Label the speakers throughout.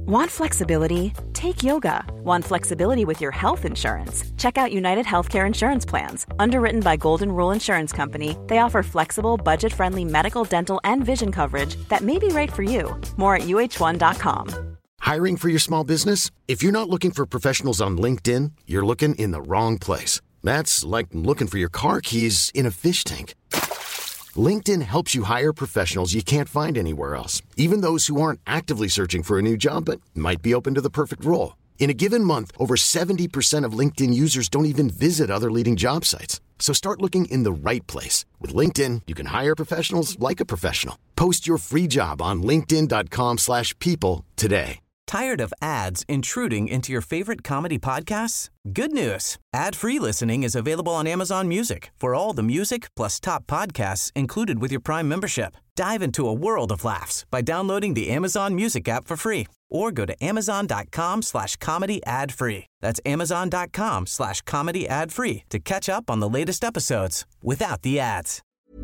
Speaker 1: Want flexibility? Take yoga. Want flexibility with your health insurance? Check out United Healthcare Insurance Plans. Underwritten by Golden Rule Insurance Company, they offer flexible, budget-friendly medical, dental, and vision coverage that may be right for you. More at uh1.com.
Speaker 2: Hiring for your small business? If you're not looking for professionals on LinkedIn, you're looking in the wrong place. That's like looking for your car keys in a fish tank. LinkedIn helps you hire professionals you can't find anywhere else, even those who aren't actively searching for a new job but might be open to the perfect role. In a given month, over 70% of LinkedIn users don't even visit other leading job sites. So start looking in the right place. With LinkedIn, you can hire professionals like a professional. Post your free job on linkedin.com/people today.
Speaker 3: Tired of ads intruding into your favorite comedy podcasts? Good news. Ad-free listening is available on Amazon Music for all the music plus top podcasts included with your Prime membership. Dive into a world of laughs by downloading the Amazon Music app for free or go to amazon.com/comedy ad-free. That's amazon.com/comedy ad-free to catch up on the latest episodes without the ads.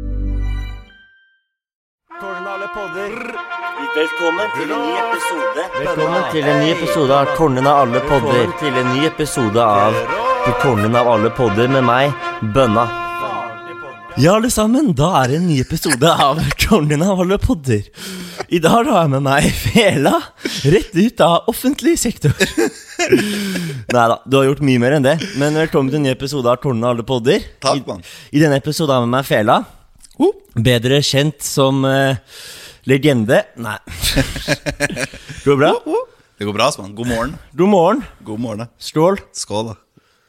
Speaker 4: Velkommen til en ny episode.
Speaker 5: Velkommen til en ny episode av Kongen av alle podder. Velkommen til en ny episode av Kongen av alle podder med meg, Bønna. Ja, alle sammen, da er det en ny episode av Kongen av alle podder. I dag har jeg med meg Fela, rett ut av offentlig sektor. Neida, du har gjort mye mer enn det. Men velkommen til en ny episode av Kongen av alle podder.
Speaker 6: Takk, mann.
Speaker 5: I denne episoden har jeg med meg Fela, bedre kjent som legende. Nei. Går det bra?
Speaker 6: Det går bra, mann. God morgen.
Speaker 5: God morgen.
Speaker 6: God morgen.
Speaker 5: Skål.
Speaker 6: Skål, da.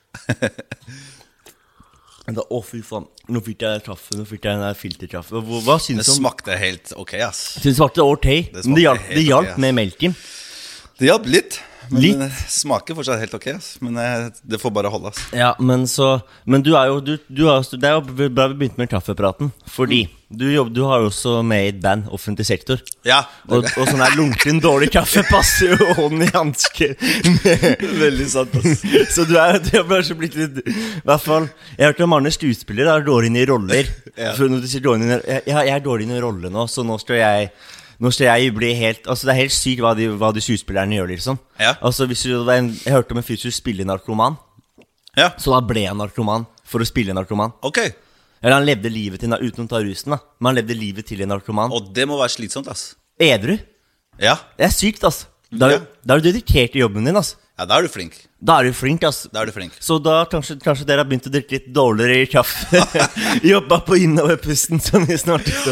Speaker 5: Fy faen. Nå fikk jeg kaffe. Nå fikk jeg den der filterkaffe. Hva synes du om?
Speaker 6: Det smakte helt ok, ass.
Speaker 5: Det smakte ok. Men det hjalp med melken.
Speaker 6: Det hjalp litt. Men det smaker fortsatt helt ok, ass. Men det får bare holde, ass. Ja,
Speaker 5: men du er jo det er jo bra vi begynte med kaffepraten. Fordi du har jo også med i et band, offentlig sektor.
Speaker 6: Ja.
Speaker 5: Og sånn her lunken dårlig kaffe passer jo hånden i hanske.
Speaker 6: Veldig sant, ass.
Speaker 5: Så du har bare så blitt litt, i hvert fall, jeg har hørt om mange skuespillere er dårlig inn i roller.
Speaker 6: Ja.
Speaker 5: For når du sier dårlig inn jeg er dårlig inn i roller nå, så nå skal jeg bli helt, altså det er helt sykt hva de skuespillerne gjør liksom.
Speaker 6: Ja.
Speaker 5: Altså hvis jeg hørte om en fyr som spiller narkoman,
Speaker 6: ja.
Speaker 5: Så da ble han narkoman for å spille narkoman.
Speaker 6: Ok.
Speaker 5: Eller han levde livet til, uten å ta rusen da, men han levde livet til en narkoman.
Speaker 6: Og det må være slitsomt, ass.
Speaker 5: Edru?
Speaker 6: Ja.
Speaker 5: Det er sykt, ass. Da er du dedikert i jobben din, ass.
Speaker 6: Ja, da er du flink.
Speaker 5: Ass.
Speaker 6: Da er du flink.
Speaker 5: Så da kanskje dere har begynt å drikke litt dårligere kaffe. Jobba på innoverpusten, som vi snart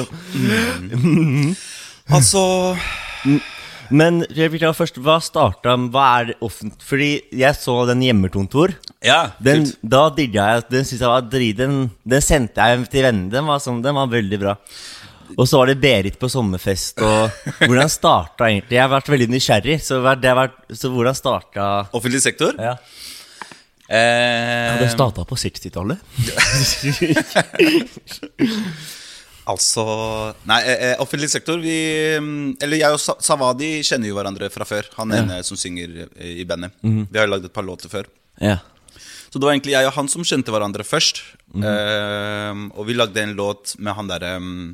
Speaker 6: Altså...
Speaker 5: Men jeg vil ta først, hva er det offentlig? Fordi jeg så den hjemmekontor.
Speaker 6: Ja,
Speaker 5: da digget jeg, den synes jeg var den sendte jeg til vennene, den var veldig bra. Og så var det Berit på sommerfest, og hvordan startet egentlig? Jeg har vært veldig nysgjerrig, så hvordan startet...
Speaker 6: Offentlig sektor?
Speaker 5: Ja. Det startet på 60-tallet.
Speaker 6: Altså, nei, offentlig sektor, eller jeg og Savadi kjenner jo hverandre fra før. Han ene som synger i bandet. Vi har lagd et par låter før.
Speaker 5: Ja.
Speaker 6: Så det var egentlig jeg og han som kjente hverandre først. Og vi lagde en låt med han der...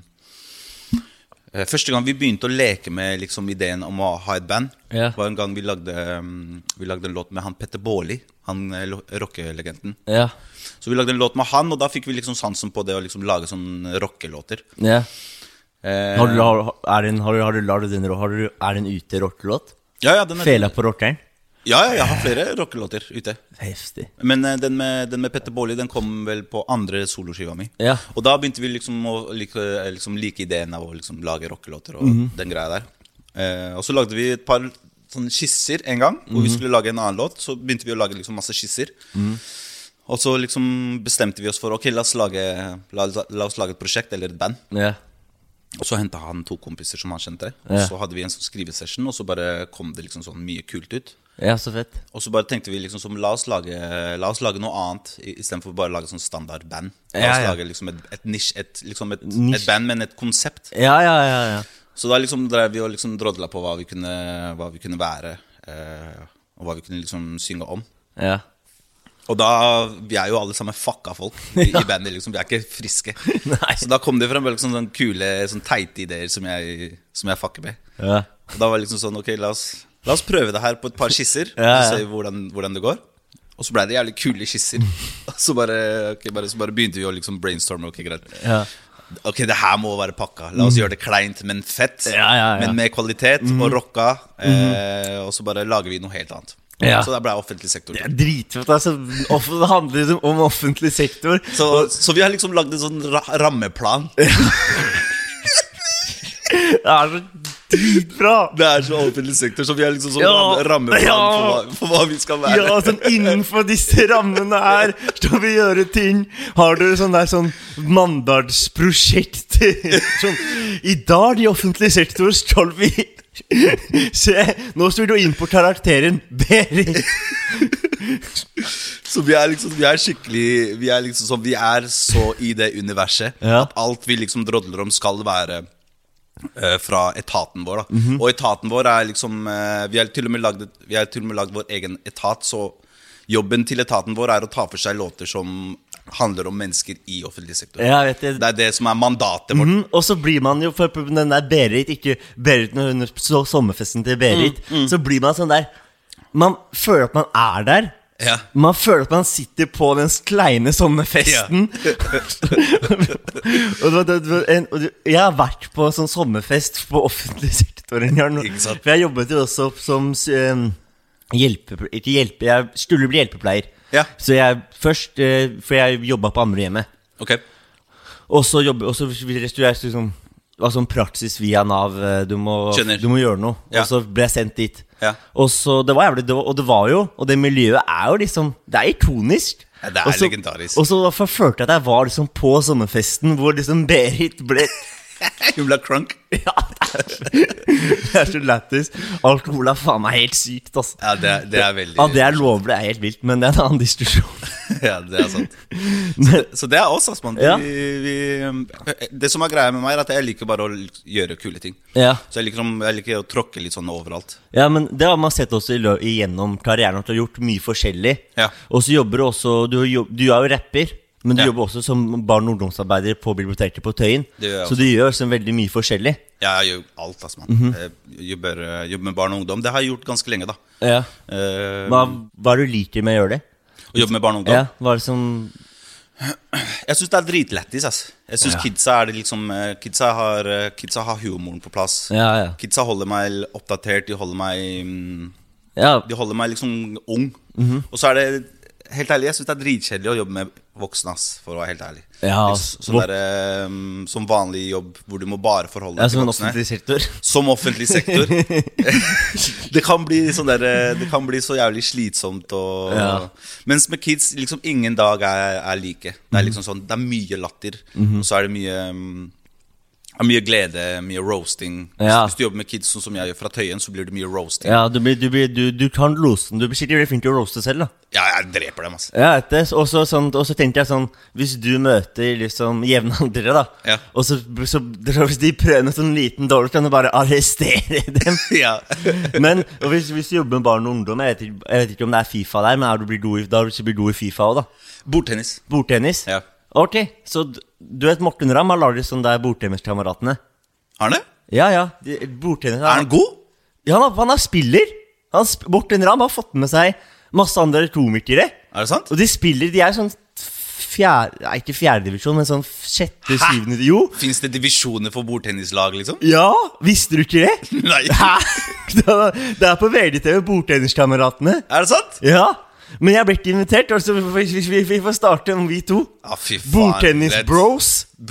Speaker 6: Første gang vi begynte å leke med liksom, ideen om å ha et band, var en gang vi lagde en låt med han Petter Baarli, han rockelegenden. Ja. Så vi lagde en låt med han, og da fikk vi liksom sansen på det å liksom lage sånne rockelåter. Ja. Er det en ute rockelåt? Ja, den
Speaker 5: Fela på rockeren?
Speaker 6: Ja, jeg har flere rockelåter ute.
Speaker 5: Heftig.
Speaker 6: Men den med Petter Baarli, den kom vel på andre soloskiva mi.
Speaker 5: Ja.
Speaker 6: Og da begynte vi liksom å like ideen av å liksom lage rockelåter og den greia der. Og så lagde vi et par sånne skisser en gang, hvor vi skulle lage en annen låt. Så begynte vi å lage liksom masse skisser. Og så liksom bestemte vi oss for, ok, la oss lage et prosjekt eller et band. Ja. Og så hentet han 2 kompiser som han kjente. Og så hadde vi en sånn skrivesession, og så bare kom det liksom sånn mye kult ut.
Speaker 5: Ja, så fett.
Speaker 6: Og så bare tenkte vi liksom som, la oss lage noe annet I stedet for bare å lage sånn standard band. La oss lage liksom et band, men et konsept.
Speaker 5: Ja.
Speaker 6: Så da liksom drev vi og liksom drodla på hva vi kunne være, og hva vi kunne liksom synge om. Ja. Og da, vi jo alle sammen fucka folk I bandet liksom, vi ikke friske. Så da kom det frem veldig kule, sånn teite ideer som jeg fucker med. Ja. Og da var det liksom sånn, ok, la oss la oss prøve det her på et par skisser, og se hvordan det går. Og så ble det jævlig kule skisser. Så bare begynte vi å liksom brainstorme. Ok, greit. Ok, det her må være pakka. La oss gjøre det kleint, men fett. Men med kvalitet og rocka. Og så bare lager vi noe helt annet. Så det ble offentlig sektor.
Speaker 5: Det er dritfett, altså. Det handler om offentlig sektor.
Speaker 6: Så vi har liksom lagd en sånn rammeplan.
Speaker 5: Det er så dritbra.
Speaker 6: Det er så offentlig sektor. Så vi har liksom sånn rammeplan for hva vi skal være.
Speaker 5: Ja, sånn innenfor disse rammene her skal vi gjøre ting. Har dere sånn mandagsprosjekt sånn, i dag i offentlig sektor skal vi se, nå står du inn på karakteren Berit.
Speaker 6: Så vi er så i det universet at alt vi liksom drodler om skal være fra etaten vår da. Og etaten vår er liksom vi har til og med lagd vår egen etat. Så jobben til etaten vår er å ta for seg låter som handler om mennesker i offentlig sektor. Det er det som er mandatet vårt.
Speaker 5: Og så blir man jo, for den der Berit, ikke Berit når hun så sommerfesten til Berit, så blir man sånn der, man føler at man er der. Man føler at man sitter på den kleine sommerfesten. Og jeg har vært på sånn sommerfest på offentlig sektor en gang. For jeg jobbet jo også som jeg skulle bli hjelpepleier. Så jeg først, for jeg jobbet på andre hjemmet. Og så jeg liksom var sånn praksis via Nav. Du må gjøre noe. Og så ble jeg sendt dit. Og så det var jævlig, og det var jo, og det miljøet er jo liksom, det er ikonisk.
Speaker 6: Det er legendarisk.
Speaker 5: Og så følte jeg at jeg var liksom på sommerfesten hvor liksom Berit ble
Speaker 6: Hun ble crunk.
Speaker 5: Ja, det er så lættis. Alkohol er faen meg helt sykt, altså.
Speaker 6: Ja, det er veldig
Speaker 5: det er lovlig, det er helt vilt, men det er en annen diskusjon.
Speaker 6: Ja, det er sant. Så det er oss, altså, man. Det som er greia med meg er at jeg liker bare å gjøre kule ting. Så jeg liker å tråkke litt sånn overalt.
Speaker 5: Ja, men det har man sett også igjennom karrieren, at du har gjort mye forskjellig. Og så jobber du også, du er jo rapper, men du jobber også som barn- og ungdomsarbeider på biblioteket på Tøyen. Så du gjør sånn veldig mye forskjellig.
Speaker 6: Ja, jeg gjør alt, altså, man. Jeg jobber med barn og ungdom. Det har jeg gjort ganske lenge, da.
Speaker 5: Hva er det du liker med å gjøre det?
Speaker 6: Å jobbe med barn og ungdom?
Speaker 5: Hva er det som...
Speaker 6: Jeg synes det er dritlettis, altså. Jeg synes kidsa er det liksom kidsa har humoren på plass. Kidsa holder meg oppdatert. De holder meg liksom ung. Og så er det, helt ærlig, jeg synes det er dritkjedelig å jobbe med voksne, ass, for å være helt ærlig. Som vanlig jobb hvor du må bare forholde deg til voksne. Som offentlig sektor. Det kan bli sånn der, det kan bli så jævlig slitsomt mens med kids, liksom ingen dag er like. Det er liksom sånn, det er mye latter. Og så er det mye glede, mye roasting. Hvis du jobber med kids sånn som jeg gjør fra Tøyen, så blir det mye roasting. Ja,
Speaker 5: du kan lose den. Du blir sikkert flink til å roaste selv, da.
Speaker 6: Ja, jeg dreper dem, altså.
Speaker 5: Og så tenkte jeg sånn, hvis du møter liksom jevnaldrere, da, og så hvis de prøver med sånn liten dårlig, kan du bare arrestere dem. Men hvis du jobber med barn og ungdom, jeg vet ikke om det er FIFA der, men blir du i FIFA også, da? Bordtennis? Ja. Ok, så du vet Morten Ramm har laget sånn der bordtenniskameratene.
Speaker 6: Har han det?
Speaker 5: Ja, bordtennis.
Speaker 6: Er han god?
Speaker 5: Ja, han er spiller. Morten Ramm har fått med seg masse andre komikere.
Speaker 6: Er det sant?
Speaker 5: Og de er sånn ikke fjerde divisjon, men sånn sjette, syvende. Jo.
Speaker 6: Finnes det divisjoner for bordtennislag, liksom?
Speaker 5: Ja, visste du ikke det?
Speaker 6: Nei.
Speaker 5: Det er på VGTV, bordtenniskameratene.
Speaker 6: Er det sant?
Speaker 5: Ja. Men jeg ble ikke invitert, altså vi får starte om vi to.
Speaker 6: Fy faen.
Speaker 5: Bordtennis bros.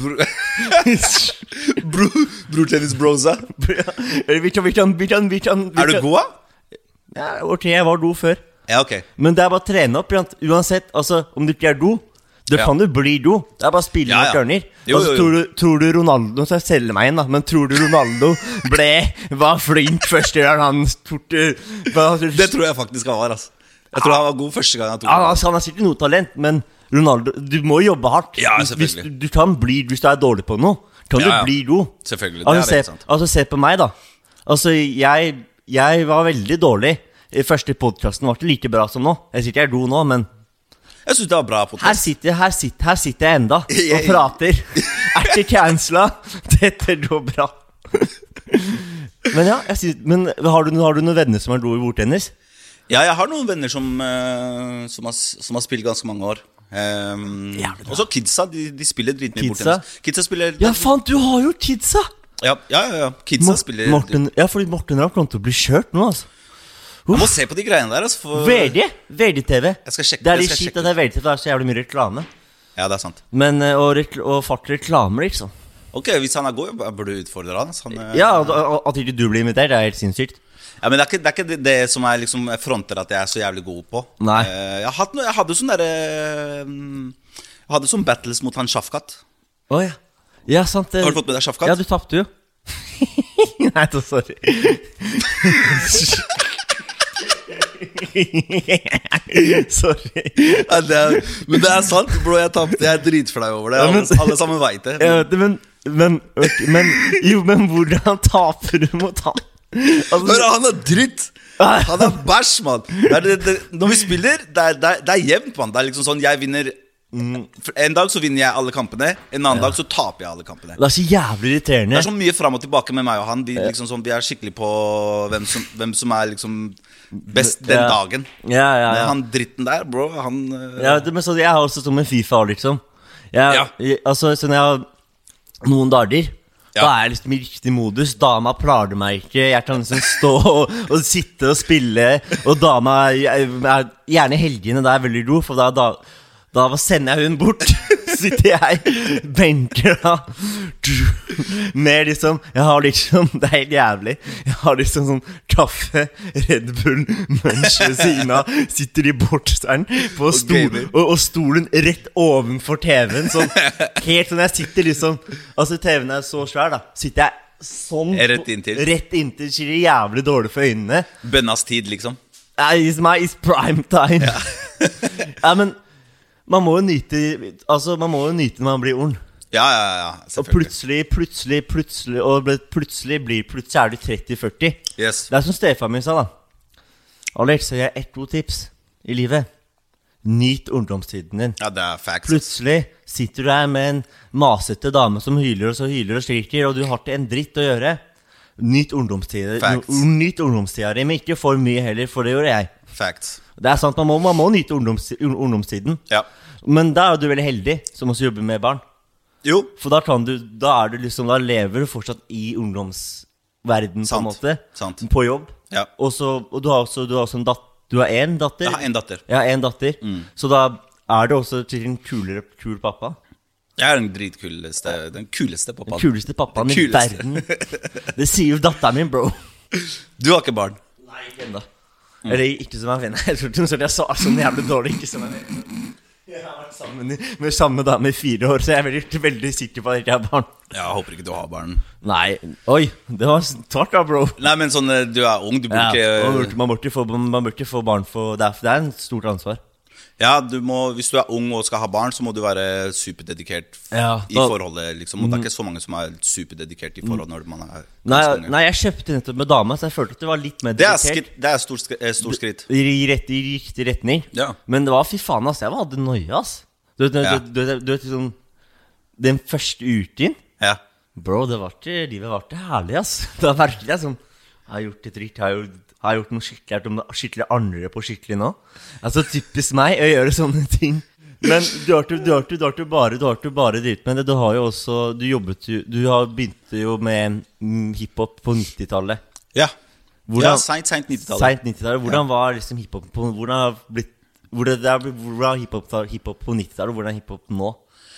Speaker 6: Bordtennis bros, ja.
Speaker 5: Er
Speaker 6: du god, da?
Speaker 5: Ja, ok, jeg var god før.
Speaker 6: Ja, ok.
Speaker 5: Men det er bare å trene opp, uansett, altså, om du ikke er god, da kan du bli god. Det er bare å spille med kørner. Tror du Ronaldo, nå skal jeg selge meg inn da, men tror du Ronaldo var flink første gang han
Speaker 6: Det tror jeg faktisk han var, altså. Jeg tror han var god første gang han tok det.
Speaker 5: Han har sikkert noe talent, men Ronaldo, du må jobbe hardt.
Speaker 6: Ja, selvfølgelig.
Speaker 5: Du kan bli, hvis du er dårlig på noe, kan du bli god.
Speaker 6: Selvfølgelig, det er helt sant.
Speaker 5: Altså, se på meg da. Altså, jeg var veldig dårlig. I første podcasten var ikke like bra som nå. Jeg sitter jeg god nå, men
Speaker 6: jeg synes det var bra podcast.
Speaker 5: Her sitter jeg enda og prater. Er ikke cancela. Dette går bra. Men ja, men har du noen venner som er gode i bordtennis?
Speaker 6: Ja, jeg har noen venner som har spilt ganske mange år. Og så kidsa, de spiller dritmye bordtennis. Kidsa spiller...
Speaker 5: Ja, faen, du har jo kidsa!
Speaker 6: Ja, kidsa spiller...
Speaker 5: Ja, fordi Morten Rapp kommer til å bli kjørt nå, altså.
Speaker 6: Jeg må se på de greiene der, altså.
Speaker 5: VD-TV.
Speaker 6: Jeg skal sjekke.
Speaker 5: Det er litt skitt at det er VD-TV, det er så jævlig mye reklame.
Speaker 6: Ja, det er sant.
Speaker 5: Men, og fart reklamer, liksom.
Speaker 6: Ok, hvis han er god, jeg burde utfordre han.
Speaker 5: Ja, at ikke du blir invitert, det er helt sinnssykt.
Speaker 6: Ja, men det er ikke det som er liksom fronter at jeg er så jævlig god på.
Speaker 5: Nei.
Speaker 6: Jeg hadde sånn derre Jeg hadde sånn battles mot han Shafkat.
Speaker 5: Åja, ja, sant det.
Speaker 6: Har du fått med deg Shafkat?
Speaker 5: Ja, du tappte jo. Nei, så sorry. Sorry.
Speaker 6: Ja, men det er sant, bro, jeg tappte. Jeg er dritflau over det. Alle sammen vet det.
Speaker 5: Men hvordan taper du mot han?
Speaker 6: Altså, han er dritt. Han er bæsj, mann. Når vi spiller, det er jevnt, mann. Det er liksom sånn, jeg vinner. En dag så vinner jeg alle kampene. En annen dag så taper jeg alle kampene.
Speaker 5: Det er så jævlig irriterende.
Speaker 6: Det er så mye frem og tilbake med meg og han. Vi er skikkelig på hvem som er liksom best den dagen. Men han dritten der, bro, han
Speaker 5: men så jeg har også som en FIFA, liksom. Altså, så når jeg har noen dager, da er jeg liksom i riktig modus. Dama plager meg ikke. Jeg kan liksom stå og sitte og spille. Og dama er gjerne helgene, da er jeg veldig god. For da sender jeg hun bort. Sitter jeg benker da med liksom, jeg har liksom, det er helt jævlig, jeg har liksom sånn kaffe, Red Bull, munch ved siden av, sitter i bortsteren på og stolen rett ovenfor TV-en, sånn, helt sånn, jeg sitter liksom, altså TV-en er så svær da, sitter jeg sånn, rett inntil, så det er jævlig dårlig for øynene.
Speaker 6: Bønnas tid liksom.
Speaker 5: It's prime time. Ja, men man må jo nyte, altså man må jo nyte når man blir ung.
Speaker 6: Ja,
Speaker 5: og plutselig er du 30-40.
Speaker 6: Yes.
Speaker 5: Det er som Stefan min sa da. Alex, jeg har 1-2 tips i livet. Nyt ungdomstiden din.
Speaker 6: Ja, det er facts.
Speaker 5: Plutselig sitter du her med en masete dame som hyler og så hyler og skriker, og du har ikke en dritt å gjøre. Nyt ungdomstida di, men ikke for mye heller, for det gjorde jeg.
Speaker 6: Facts.
Speaker 5: Det er sant, man må nyte ungdomstiden.
Speaker 6: Ja.
Speaker 5: Men da er du veldig heldig som også jobber med barn.
Speaker 6: Jo.
Speaker 5: For da lever du fortsatt i ungdomsverden på en måte.
Speaker 6: Sant.
Speaker 5: På jobb.
Speaker 6: Ja.
Speaker 5: Og du har også en datter. Du har en datter?
Speaker 6: Jeg har en datter.
Speaker 5: Ja, en datter. Så da er du også til en kul pappa.
Speaker 6: Jeg er den kuleste pappaen.
Speaker 5: Den kuleste pappaen i verden. Det sier jo datteren min, bro.
Speaker 6: Du har ikke barn?
Speaker 5: Nei, ikke enda. Eller ikke som jeg finner. Jeg tror jeg sa sånn jævlig dårlig. Ikke som jeg finner. Jeg har vært sammen med samme dame i 4 år, så jeg er veldig sikker på at jeg ikke har barn.
Speaker 6: Jeg håper ikke du har barn.
Speaker 5: Nei, oi, det var tvart da, bro.
Speaker 6: Nei, men sånn, du er ung, du burde ikke...
Speaker 5: Man bør ikke få barn, for det er en stort ansvar.
Speaker 6: Ja, hvis du er ung og skal ha barn, så må du være superdedikert i forholdet, liksom. Og det er ikke så mange som er superdedikert i forhold når man er...
Speaker 5: Nei, jeg kjøpte nettopp med dama, så jeg følte at det var litt mer dedikert.
Speaker 6: Det er stor skritt.
Speaker 5: I riktig retning.
Speaker 6: Ja.
Speaker 5: Men det var, fy faen, ass, jeg hadde nøye, ass. Du vet, sånn, den første uken, bro, livet var ikke herlig, ass. Det var virkelig, sånn, jeg har gjort det dritt, jeg har gjort noe skikkelig andre på skikkelig nå. Altså typisk meg å gjøre sånne ting. Men du har ikke bare dritt med det. Du har jo også du begynte jo med hiphop på 90-tallet.
Speaker 6: Ja, sent 90-tallet.
Speaker 5: Sent 90-tallet. Hvordan var liksom hiphop på hiphop på 90-tallet, og hvordan er hiphop nå?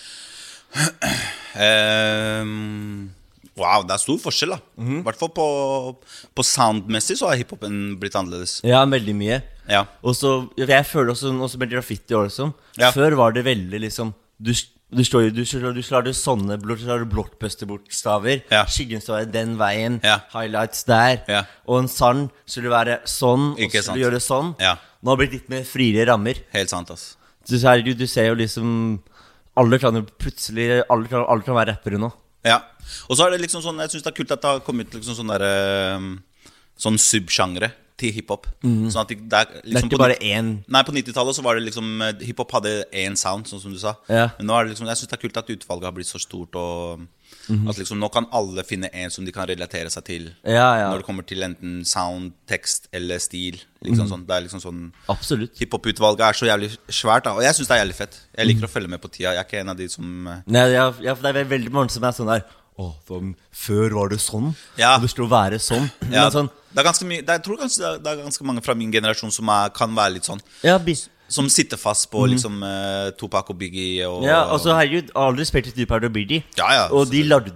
Speaker 6: Wow, det er stor forskjell da. I hvert fall på soundmessig så har hiphopen blitt annerledes.
Speaker 5: Ja, veldig mye.
Speaker 6: Ja.
Speaker 5: Og så, jeg føler også med graffiti også. Før var det veldig liksom Du slår det sånne blockbuster-bokstaver. Skyggen står den veien. Highlights der. Og en sang skulle være sånn, og så skulle du gjøre sånn. Nå har det blitt litt mer friere rammer.
Speaker 6: Helt sant, ass.
Speaker 5: Du ser jo liksom alle kan være rappere nå.
Speaker 6: Ja, og så er det liksom sånn, jeg synes det er kult at det har kommet liksom sånn subgenre til hiphop. Sånn at det er liksom,
Speaker 5: det er ikke bare én.
Speaker 6: Nei, på 90-tallet så var det liksom, hiphop hadde én sound, sånn som du sa. Men nå er det liksom, jeg synes det er kult at utvalget har blitt så stort, og At liksom nå kan alle finne en som de kan relatere seg til.
Speaker 5: Ja.
Speaker 6: Når det kommer til enten sound, tekst eller stil. Liksom sånn. Det er liksom sånn.
Speaker 5: Absolutt.
Speaker 6: Hiphop-utvalget så jævlig svært da. Og jeg synes det er jævlig fett. Jeg liker å følge med på tida. Jeg er ikke en av de som
Speaker 5: Nei, for det er veldig mange som er sånn der før var det sånn.
Speaker 6: Ja.
Speaker 5: Og det skulle være sånn.
Speaker 6: Ja,
Speaker 5: Men sånn
Speaker 6: det er ganske mye. Jeg tror kanskje det er ganske mange fra min generasjon som kan være litt sånn.
Speaker 5: Ja,
Speaker 6: som sitter fast på liksom Tupac og Biggie og
Speaker 5: altså herregud, all respekt til Tupac og Biggie.
Speaker 6: Ja,
Speaker 5: og de lagde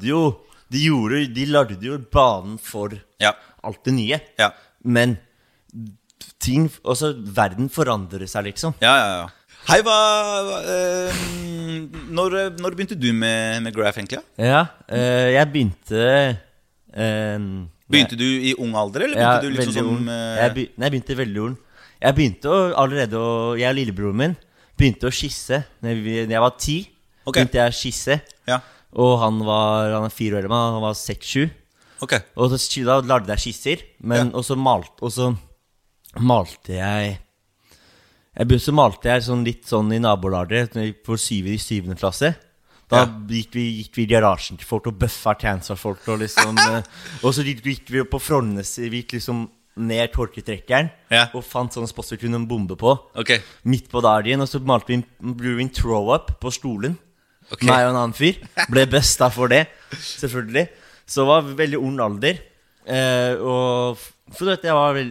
Speaker 5: jo banen for alt det nye.
Speaker 6: Ja.
Speaker 5: Men ting, også verden forandrer seg liksom.
Speaker 6: Ja. Hei, når begynte du med Graph egentlig?
Speaker 5: Ja, jeg begynte
Speaker 6: Begynte du i ung alder, eller begynte du liksom som
Speaker 5: Nei, jeg begynte veldig ung. Jeg begynte allerede jeg og lillebroren min begynte å skisse. Når jeg var 10, begynte jeg å skisse.
Speaker 6: Ja.
Speaker 5: Og han er 4 år, men han var 6-7. Og da lagde jeg skisser. Men og så malte jeg sånn litt sånn i nabolaget for 7. klasse. Da gikk vi i garasjen til folk og bøffa cancer-folk og liksom og så gikk vi på Frognes. Vi gikk liksom ned torketrekkeren og fant sånne spots vi kunne en bombe på midt på dagen. Og så malte vi en throw-up på stolen. Meg og en annen fyr. Ble besta for det, selvfølgelig. Så det var veldig ung alder. Og for du vet,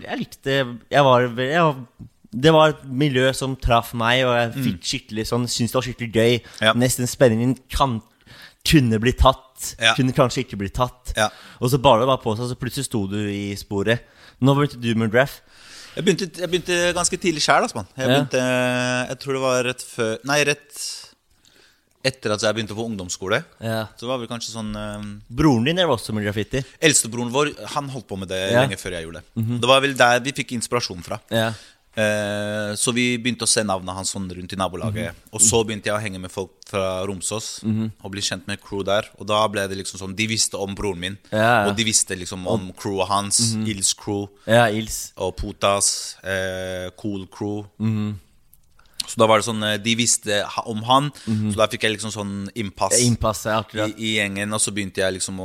Speaker 5: det var et miljø som traff meg, og jeg fikk skikkelig sånn, syntes det var skikkelig gøy. Nesten spenningen kunne bli tatt, kunne kanskje ikke bli tatt. Og så bare det var på seg, så plutselig sto du i sporet. Nå begynte du med Graph.
Speaker 6: Jeg begynte ganske tidlig selv, altså, man. Jeg tror det var rett etter at jeg begynte på ungdomsskole. Så var det kanskje sånn
Speaker 5: Broren din var også med graffiti?
Speaker 6: Eldstebroren vår, han holdt på med det lenge før jeg gjorde det. Det var vel der vi fikk inspirasjon fra. Så vi begynte å se navnet hans sånn rundt i nabolaget. Og så begynte jeg å henge med folk fra Romsås og bli kjent med crew der. Og da ble det liksom sånn, de visste om broren min. Og de visste liksom om crewet hans. Ils crew og Potas Cool crew. Så da var det sånn, de visste om han. Så da fikk jeg liksom sånn innpass i gjengen. Og så begynte jeg liksom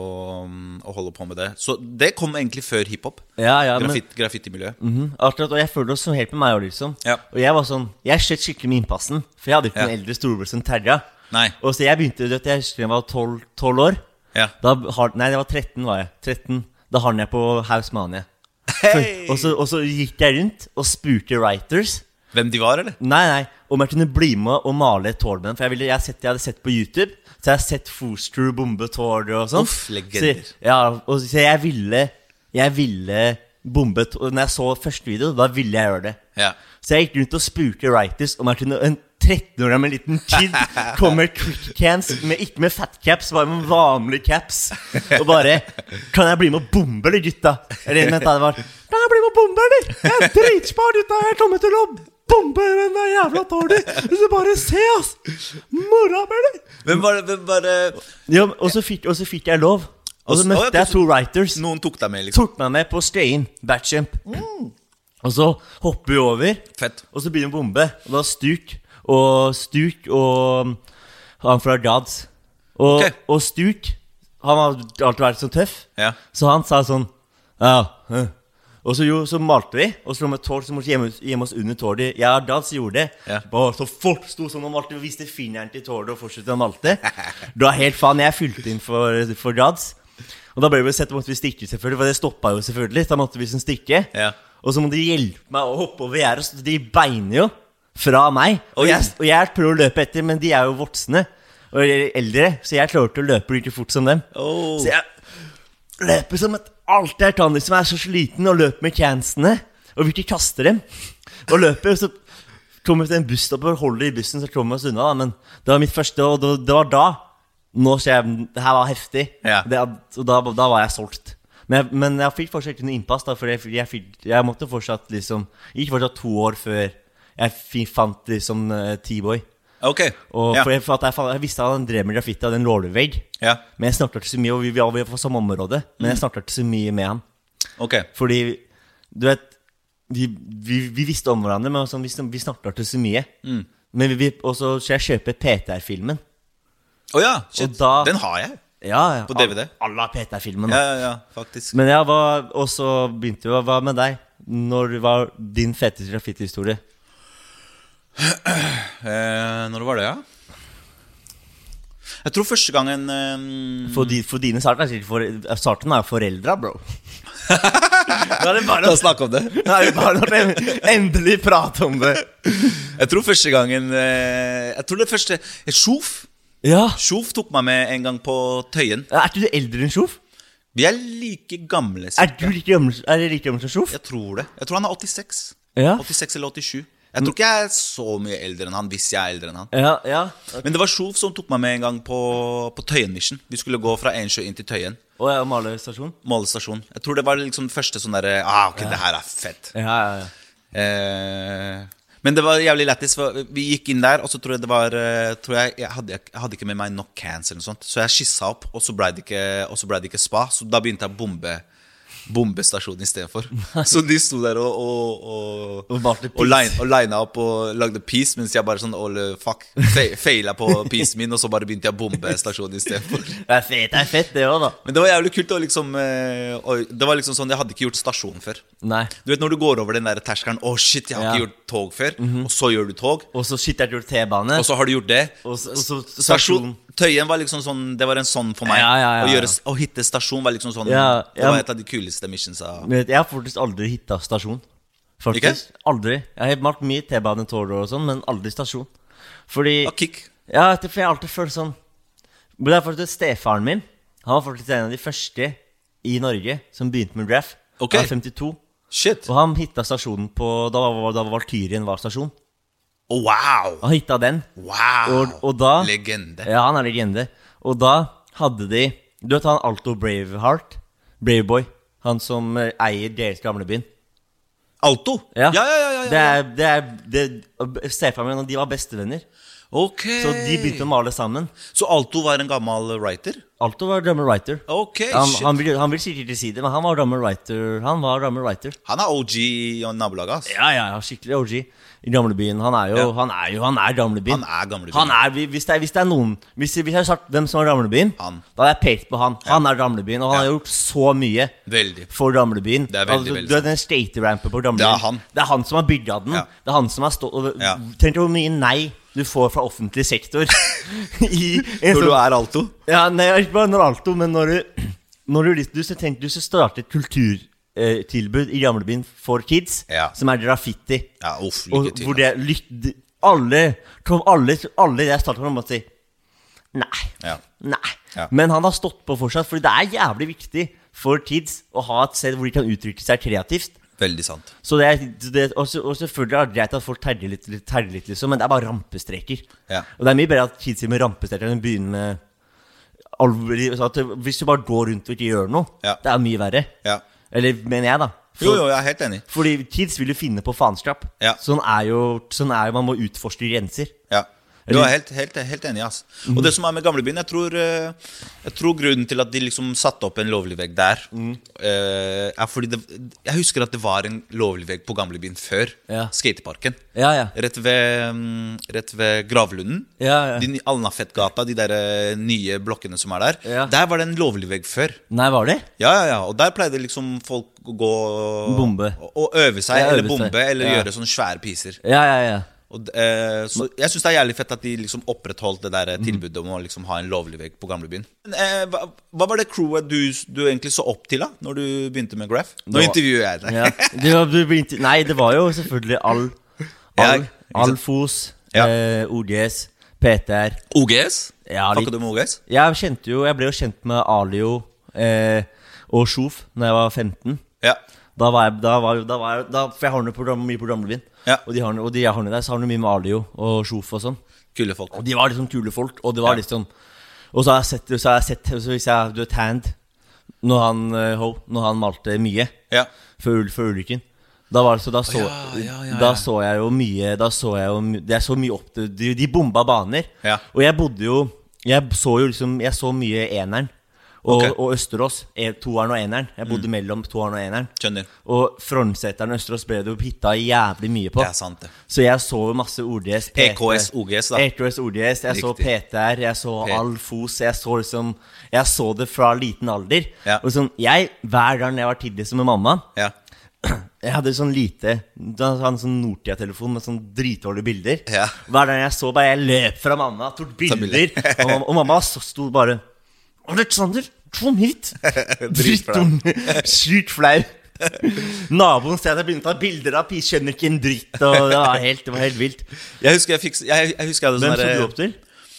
Speaker 6: å holde på med det. Så det kom egentlig før hiphop. Graffiti-miljø.
Speaker 5: Akkurat, og jeg følte det så helt med meg også, liksom. Og jeg var sånn, jeg skjøt skikkelig med innpassen. For jeg hadde ikke en eldre storebror som Terja. Og så jeg begynte, jeg husker jeg var 12 år. Nei, det var 13 var jeg. 13, da havnet jeg på House Mania. Og så gikk jeg rundt og spurte writers
Speaker 6: hvem de var, eller?
Speaker 5: Nei, om jeg kunne bli med og male et tårn med dem. For jeg hadde sett på YouTube. Så jeg hadde sett Foostrew bombe tårn og sånn.
Speaker 6: Legender.
Speaker 5: Så jeg ville bombe tårn. Når jeg så første video, da ville jeg gjøre det. Så jeg gikk rundt og spurte writers om jeg kunne en 13-åring med en liten kid kom med quick cans, ikke med fat caps, bare med vanlige caps. Og bare, kan jeg bli med og bombe, eller gutta? Eller det var, kan jeg bli med og bombe, eller? Jeg er dritspar, gutta, jeg kommer til å bombe den der jævla tårnet. Så bare se, ass. Mora med det.
Speaker 6: Hvem var det?
Speaker 5: Ja, og så fikk jeg lov. Og så møtte jeg 2 writers.
Speaker 6: Noen tok deg med, liksom?
Speaker 5: Tok meg med på Stein, Batchamp. Og så hopper vi over.
Speaker 6: Fett.
Speaker 5: Og så begynner vi å bombe. Og da Stuk og han fra Gads. Og Stuk, han har alltid vært så tøff. Så han sa sånn, og så malte vi. Og så med tårn, så måtte gjemme oss under tårnet. Gads gjorde det. Bare så folk stod sånn og malte. Vi viste fingeren til tårnet og fortsatte å malte. Det var helt faen, jeg fylte inn for Gads. Og da ble vi sett, måtte vi stikke selvfølgelig. For det stoppet jo selvfølgelig. Da måtte vi stikke. Og så måtte de hjelpe meg å hoppe over gjerdet. Så de beiner jo fra meg. Og jeg prøver å løpe etter, men de er jo voksne og eldre, så jeg klarte å løpe like fort som dem. Så jeg løper som et altertandig som er så sliten, og løper med cansene og vil ikke kaste dem. Og løper, og så kommer vi til en busstopp og holder i bussen, så kommer vi oss unna. Men det var mitt første, og det var da. Nå ser jeg, det her var heftig. Og da var jeg solgt. Men jeg fikk fortsatt ikke noe innpass da, for jeg måtte fortsatt liksom, ikke fortsatt 2 år før jeg fant liksom T-boy. Og for at jeg visste at han drev med graffiti av den lårvegg. Men jeg snakket ikke så mye, og vi var på samme område. Men jeg snakket ikke så mye med han. Fordi, du vet, vi visste om hverandre, men sånn, vi snakket ikke så mye. Men så jeg kjøper PTR-filmen.
Speaker 6: Shit, den har jeg.
Speaker 5: Ja,
Speaker 6: På DVD.
Speaker 5: Alle Peter-filmen.
Speaker 6: Ja, faktisk.
Speaker 5: Men jeg var, og så begynte vi, hva med deg? Når var din feteste graffiti-historie?
Speaker 6: Når var det, ja? Jeg tror første gangen
Speaker 5: For dine starten er jo foreldra, bro. Da er det bare
Speaker 6: å snakke om det.
Speaker 5: Da er det bare å endelig prate om det.
Speaker 6: Jeg tror første gangen Jeg tror det første Sjof
Speaker 5: Ja.
Speaker 6: Sjof tok meg med en gang på Tøyen.
Speaker 5: Er ikke du eldre enn Sjof?
Speaker 6: Vi er like gamle
Speaker 5: Er du like gammel som Sjof?
Speaker 6: Jeg tror det. Jeg tror han er 86.
Speaker 5: Ja.
Speaker 6: 86 eller 87. Jeg tror ikke jeg er så mye eldre enn han, hvis jeg er eldre enn han.
Speaker 5: Ja.
Speaker 6: Men det var Sjof som tok meg med en gang på Tøyen Mission. Vi skulle gå fra Ensjø inn til Tøyen.
Speaker 5: Og jeg Male stasjon.
Speaker 6: Male stasjon. Jeg tror det var liksom det første sånn der ok, det her er fett.
Speaker 5: Ja.
Speaker 6: Men det var jævlig lettis, for vi gikk inn der, og så tror jeg det var jeg hadde ikke med meg nok cans eller noe sånt. Så jeg skissa opp, og så ble det ikke spa. Så da begynte jeg å bombestasjonen i stedet for. Så de sto der og lina opp og lagde peace, mens jeg bare sånn, feila på peace min, og så bare begynte jeg å bombe stasjonen i stedet for.
Speaker 5: Det er fett det også da.
Speaker 6: Men det var jævlig kult, og liksom, det var liksom sånn, jeg hadde ikke gjort stasjon før.
Speaker 5: Nei.
Speaker 6: Du vet når du går over den der terskelen, shit, jeg har ikke gjort tog før, og så gjør du tog.
Speaker 5: Og så shit, jeg har gjort T-bane.
Speaker 6: Og så har du gjort det.
Speaker 5: Og så
Speaker 6: stasjon. Tøyen var liksom sånn, det var en sånn for meg. Å hitte stasjon var liksom sånn, det var et av de kuleste missionsa.
Speaker 5: Jeg har faktisk aldri hittet stasjon. Faktisk, aldri. Jeg har malt mye T-bane-tårer og sånn, men aldri stasjon. Fordi
Speaker 6: kick.
Speaker 5: Ja, for jeg har alltid følt sånn. Det er faktisk stefaren min. Han var faktisk en av de første i Norge som begynte med graph. Han var 52.
Speaker 6: Shit.
Speaker 5: Og han hittet stasjonen på, da var Valkyrien var stasjon.
Speaker 6: Wow.
Speaker 5: Han hittet den.
Speaker 6: Wow.
Speaker 5: Og da,
Speaker 6: legende.
Speaker 5: Ja, han er legende. Og da hadde de, du vet han Alto Braveheart, Braveboy, han som eier deres gamlebyen.
Speaker 6: Alto?
Speaker 5: Ja.
Speaker 6: Det
Speaker 5: stefaren min og de var bestevenner.
Speaker 6: Ok.
Speaker 5: Så de begynte å male sammen.
Speaker 6: Så Alto var en gammel writer?
Speaker 5: Alto var drummer writer.
Speaker 6: Ok, shit.
Speaker 5: Han vil sikkert ikke si det, men han var drummer writer. Han
Speaker 6: er OG i nabolaget, ass.
Speaker 5: Ja, skikkelig OG i gamlebyen. Han er gamlebyen. Hvis det er noen, hvis jeg har sagt hvem som er gamlebyen, da hadde jeg pekt på han. Han er gamlebyen, og han har gjort så mye for gamlebyen.
Speaker 6: Det er veldig
Speaker 5: Du er den skateramper på gamlebyen. Det er han som har bygget den. Det er han som har stått. Tenk hvor mye nei du får fra offentlig sektor
Speaker 6: når du er Alto.
Speaker 5: Ja, nei, ikke bare når Alto, men når du skal starte et kulturtilbud i gamlebyen for kids, som er graffiti.
Speaker 6: Ja, lykke til.
Speaker 5: Hvor det alle der starter med å si nei. Men han har stått på fortsatt, fordi det er jævlig viktig for kids å ha et sted hvor de kan uttrykke seg kreativt.
Speaker 6: Veldig sant.
Speaker 5: Så og selvfølgelig er det greit at folk terger litt liksom, men det er bare rampestreker. Og det er mye bedre at kids sier med rampestreker enn å begynne med hvis du bare går rundt og ikke gjør noe, det er mye verre. Eller mener jeg da.
Speaker 6: Jo, jeg er helt enig.
Speaker 5: Fordi kids vil jo finne på faenskap. Sånn er jo, man må utforske grenser.
Speaker 6: Du er helt enig, ass. Og det som er med gamlebyen, jeg tror grunnen til at de liksom satte opp en lovlig vegg der, er fordi jeg husker at det var en lovlig vegg på gamlebyen før skateparken. Rett ved Gravlunden. Alnafettgata, de der nye blokkene som er der. Der var det en lovlig vegg før.
Speaker 5: Nei, var det?
Speaker 6: Ja, og der pleide liksom folk å gå og øve seg, eller bombe, eller gjøre sånne svære piser. Så jeg synes det er jævlig fett at de liksom opprettholdt det der tilbudet om å liksom ha en lovlig vegg på gamlebyen. Hva var det crewet du egentlig så opp til da, når du begynte med graph? Nå intervjuer jeg deg.
Speaker 5: Nei, det var jo selvfølgelig Alfos, OGS, Peter.
Speaker 6: OGS? Snakket du med OGS?
Speaker 5: Jeg ble jo kjent med Alio og Sjof når jeg var 15. For jeg har mye på gamlebyen. Og de har der, så har de mye med Alio og Sjof og sånn.
Speaker 6: Kule folk.
Speaker 5: Og de var liksom kule folk. Og det var liksom, og så har jeg sett hvis jeg, du vet, Hand når han malte mye før ulykken. Da så jeg jo mye. Jeg så mye opp til de bomba baner. Og jeg så mye eneren. og Østerås, toeren og eneren. Jeg bodde mellom toeren og eneren.
Speaker 6: Skjønner.
Speaker 5: Og Frognerseteren og Østerås ble det jo hitta jævlig mye på.
Speaker 6: Det sant det.
Speaker 5: Så jeg så jo masse ODS,
Speaker 6: EKS, OGS da.
Speaker 5: EKS, ODS, jeg så PTR, jeg så Alfos, jeg så det fra liten alder.
Speaker 6: Ja.
Speaker 5: Og sånn, hver gang jeg var tidlig som med mamma,
Speaker 6: Ja.
Speaker 5: jeg hadde sånn da hadde en sånn Nokia-telefon med sånn dritdårlige bilder.
Speaker 6: Ja.
Speaker 5: Hver gang jeg så bare, jeg løp fra mamma, tok bilder, og mamma sto bare, Alexander, kom hit. Drittunge, sykt flau. Naboen sier at jeg begynte å ta bilder av skjønner ikke en dritt. Og det var helt vilt.
Speaker 6: Jeg husker jeg hadde sånn
Speaker 5: Hvem så du opp til?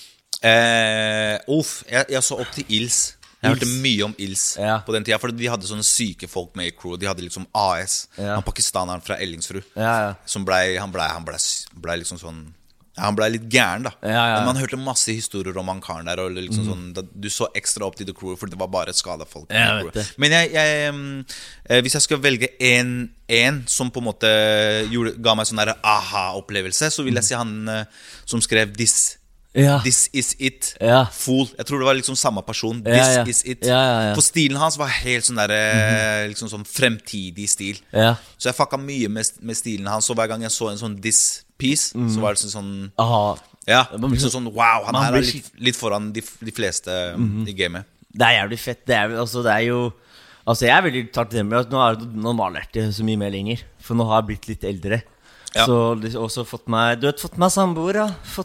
Speaker 6: Jeg så opp til Ils. Jeg hørte mye om Ils på den tida. For de hadde sånne syke folk med i crew. De hadde liksom AS. Han pakistaneren fra Ellingsrud som ble liksom sånn, han ble litt gæren da. Men man hørte masse historier om han karen der, og liksom sånn, du så ekstra opp til The Crew, for det var bare skada folk. Men hvis jeg skal velge en som på en måte ga meg sånn der aha-opplevelse, så vil jeg si han som skrev This Is It, Fool. Jeg tror det var liksom samme person. This Is It. For stilen hans var helt sånn der liksom sånn fremtidig stil. Så jeg fucka mye med stilen hans. Så hver gang jeg så en sånn This Piece, så var det sånn liksom sånn, wow, han her er litt foran de fleste i gamet. Det er jævlig fett. Det er jo jeg er veldig takknemlig at nå maler jeg så mye mer lenger, for nå har jeg blitt litt eldre. Så også fått meg samboer,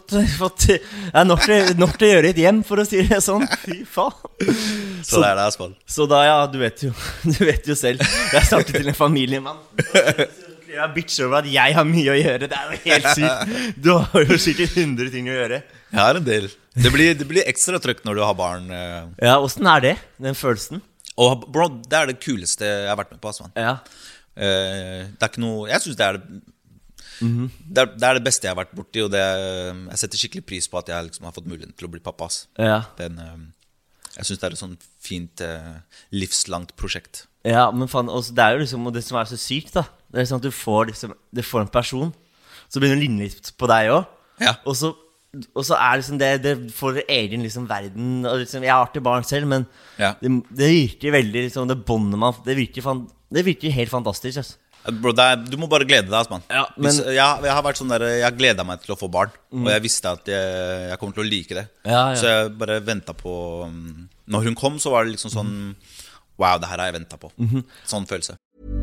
Speaker 6: nok til å gjøre et hjem, for å si det sånn. Fy faen. Så det er Asfalt. Så da, du vet jo selv. Jeg startet til en familiemann. Jeg bitcher over at jeg har mye å gjøre. Det er jo helt sykt. Du har jo sikkert 100 ting å gjøre. Jeg har en del. Det blir ekstra trøkk når du har barn. Ja, hvordan er det? Den følelsen? Bro, det er det kuleste jeg har vært med på, Asman. Det er ikke noe. Jeg synes det er det er det beste jeg har vært borti, og jeg setter skikkelig pris på at jeg liksom har fått muligheten til å bli pappa. Jeg synes det er et sånn fint livslangt prosjekt. Ja, men faen, det er jo liksom det som er så sykt da. Det er sånn at du får en person så begynner å ligne litt på deg også. Og så er liksom det får egen liksom verden, og liksom, jeg har artig barn selv, men det virker veldig liksom, det båndet man, det virker helt fantastisk, altså. Bro, du må bare glede deg, man. Jeg har vært sånn der, jeg gledet meg til å få barn, og jeg visste at jeg kommer til å like det. Så jeg bare ventet på, når hun kom så var det liksom sånn, wow, det her har jeg ventet på. Sånn følelse.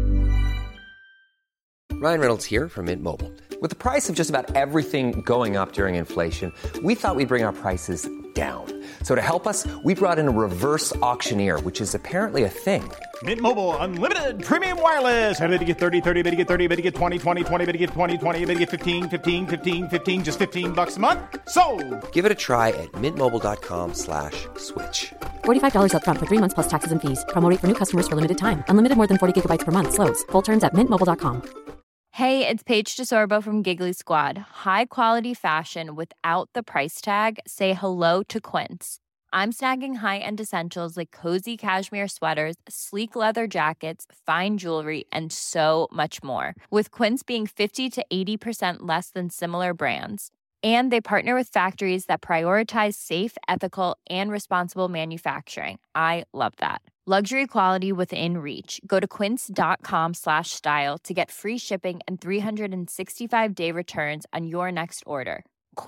Speaker 7: Ryan Reynolds here from Mint Mobile. With the price of just about everything going up during inflation, we thought we'd bring our prices down. So to help us, we brought in a reverse auctioneer, which is apparently a thing.
Speaker 8: Mint Mobile Unlimited Premium Wireless. How to get 30, 30, bit to get 30, bit to get 20, 20, 20, bit to get 20, 20, bit to get 15, 15, 15, 15, just $15 a month? Sold! Give it a try at mintmobile.com/switch.
Speaker 9: $45 up front for 3 months plus taxes and fees. Promo rate for new customers for limited time. Unlimited more than 40 gigabytes per month. Slows full terms at mintmobile.com.
Speaker 10: Hey, it's Paige DeSorbo from Giggly Squad. High quality fashion without the price tag. Say hello to Quince. I'm snagging high-end essentials like cozy cashmere sweaters, sleek leather jackets, fine jewelry, and so much more. With Quince being 50 to 80% less than similar brands. And they partner with factories that prioritize safe, ethical, and responsible manufacturing. I love that. Luxury quality within reach. Go to quince.com/style to get free shipping and 365-day returns on your next order.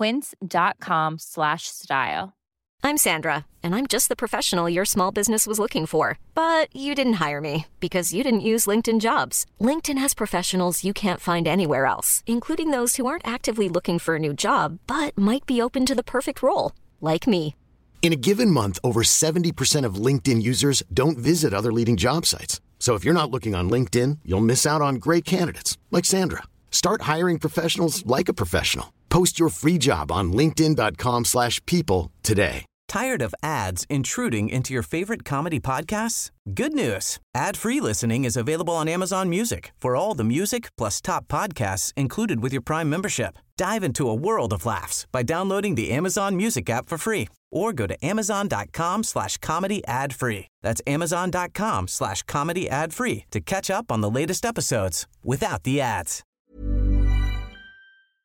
Speaker 10: Quince.com/style.
Speaker 11: I'm Sandra, and I'm just the professional your small business was looking for. But you didn't hire me because you didn't use LinkedIn Jobs. LinkedIn has professionals you can't find anywhere else, including those who aren't actively looking for a new job, but might be open to the perfect role, like me.
Speaker 2: In a given month, over 70% of LinkedIn users don't visit other leading job sites. So if you're not looking on LinkedIn, you'll miss out on great candidates, like Sandra. Start hiring professionals like a professional. Post your free job on linkedin.com/people today.
Speaker 3: Tired of ads intruding into your favorite comedy podcasts? Good news. Ad-free listening is available on Amazon Music for all the music plus top podcasts included with your Prime membership. Dive into a world of laughs by downloading the Amazon Music app for free or go to amazon.com/comedy ad-free. That's amazon.com/comedy ad-free to catch up on the latest episodes without the ads.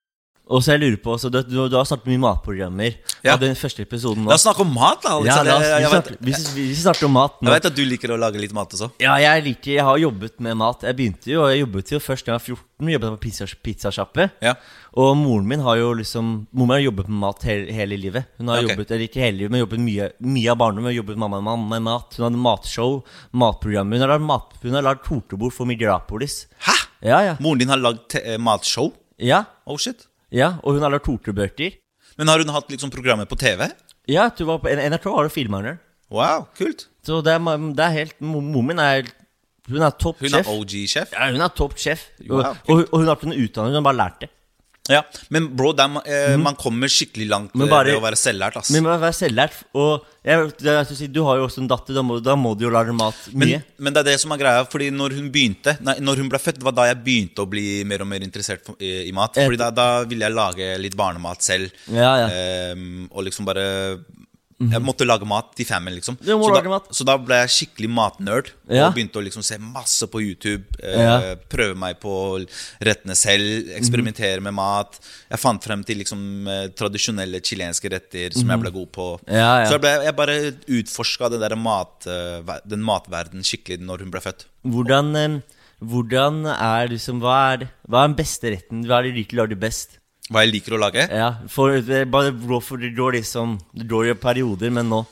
Speaker 5: Og så jeg lurer på, så du har startet mye matprogrammer av den første episoden nå.
Speaker 6: La oss snakke om mat da, Alex.
Speaker 5: Vi snakker om mat nå.
Speaker 6: Jeg vet at du liker å lage litt mat også.
Speaker 5: Ja, jeg har jobbet med mat. Jeg jobbet jo først da jeg var 14, jobbet på pizzasjappe. Og moren min har jobbet med mat hele livet. Hun har jobbet, eller ikke hele livet, men jobbet mye av barndommen. Hun har jobbet med mat. Hun hadde matshow, matprogrammer. Hun har lagd tortebord for Migrapolis.
Speaker 6: Hæ?
Speaker 5: Ja.
Speaker 6: Moren din har lagd matshow?
Speaker 5: Ja.
Speaker 6: Oh shit.
Speaker 5: Ja, og hun har lagd tortebøker.
Speaker 6: Men har hun hatt programmer på TV?
Speaker 5: Ja, du var på NRK, har du filmet den.
Speaker 6: Wow, kult.
Speaker 5: Så det er helt, moren min hun er topp sjef.
Speaker 6: Hun er OG-sjef?
Speaker 5: Ja, hun er topp sjef.
Speaker 6: Wow,
Speaker 5: og hun har ikke noen utdannelse, hun har bare lært det.
Speaker 6: Ja, men bro, man kommer skikkelig langt ved å være selvlært, ass.
Speaker 5: Men man må være selvlært, og du har jo også en datter, da må du jo lage mat mye.
Speaker 6: Men det er det som er greia, fordi når hun ble født, det var da jeg begynte å bli mer og mer interessert i mat. Fordi da ville jeg lage litt barnemat selv, og bare... Jeg måtte lage mat til family, så da ble jeg skikkelig matnerd. Og begynte å se masse på YouTube, prøve meg på rettene selv, eksperimentere med mat. Jeg fant frem til tradisjonelle chilenske retter som jeg ble god på. Så jeg bare utforsket den matverden skikkelig når hun ble født.
Speaker 5: Hvordan er hva er den beste retten? Hva er det du liker å lage best?
Speaker 6: Hva jeg liker å lage?
Speaker 5: Ja, for det går i perioder, men nå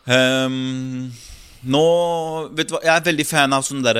Speaker 6: Nå, vet du hva, jeg er veldig fan av sånne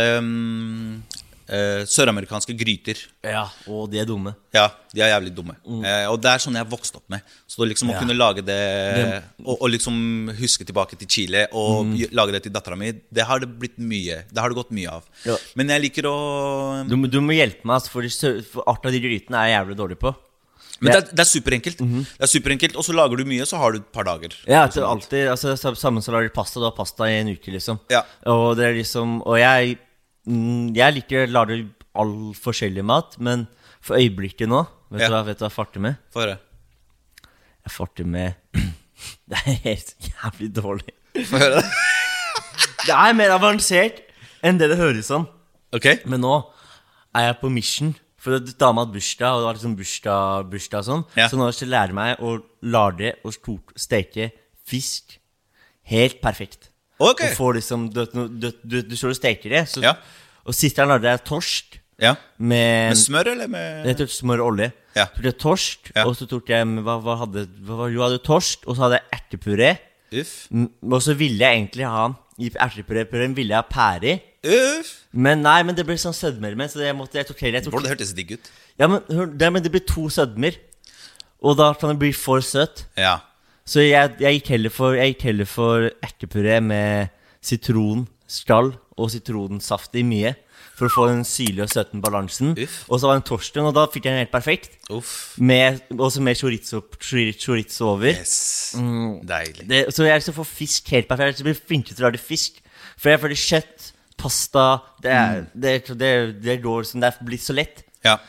Speaker 6: søramerikanske gryter.
Speaker 5: Ja, og de er dumme.
Speaker 6: Ja, de er jævlig dumme. Og det er sånn jeg vokste opp med. Så å kunne lage det og huske tilbake til Chile og lage det til datteren min, det har det blitt mye. Det har det gått mye av. Men jeg liker å
Speaker 5: Du må hjelpe meg, for art av de grytene er jeg jævlig dårlig på.
Speaker 6: Men det er superenkelt. Det er superenkelt, og så lager du mye, så har du et par dager.
Speaker 5: Ja, det er alltid, sammen som lager pasta, du har pasta i en uke, Og det er og jeg liker å lage all forskjellig mat, men for øyeblikket nå, vet du hva jeg farter med?
Speaker 6: Få høre.
Speaker 5: Jeg farter med Det er helt jævlig dårlig.
Speaker 6: Få høre det.
Speaker 5: Det er mer avansert enn det høres som. Men nå er jeg på mission. For dama hadde bursdag, og det var bursdag og sånn. Så nå skal jeg lære meg å lage og steke fisk helt perfekt. Og få du står og steker det. Og sist jeg lagde jeg torsk. Med
Speaker 6: smør eller med?
Speaker 5: Jeg tok smør og olje. Så tok jeg torsk, og så tok jeg du hadde torsk, og så hadde jeg ertepuré. Og så ville jeg egentlig ha i ertepuré-pureen ville jeg ha pære i. Men det ble sånn sødmer med, så jeg tok hele.
Speaker 6: Det hørtes digg ut.
Speaker 5: Ja, men det ble 2 sødmer, og da kan det bli for søt. Så jeg gikk heller for ertepuré med sitronskall og sitronsaft i mye, for å få den syrlige og søten balansen. Og så var det en torsken, og da fikk jeg den helt perfekt. Også med chorizo over.
Speaker 6: Deilig.
Speaker 5: Så jeg skal få fisk helt perfekt. Jeg blir flinkere til å lage fisk, for jeg føler kjøtt, pasta, det går som det er blitt så lett.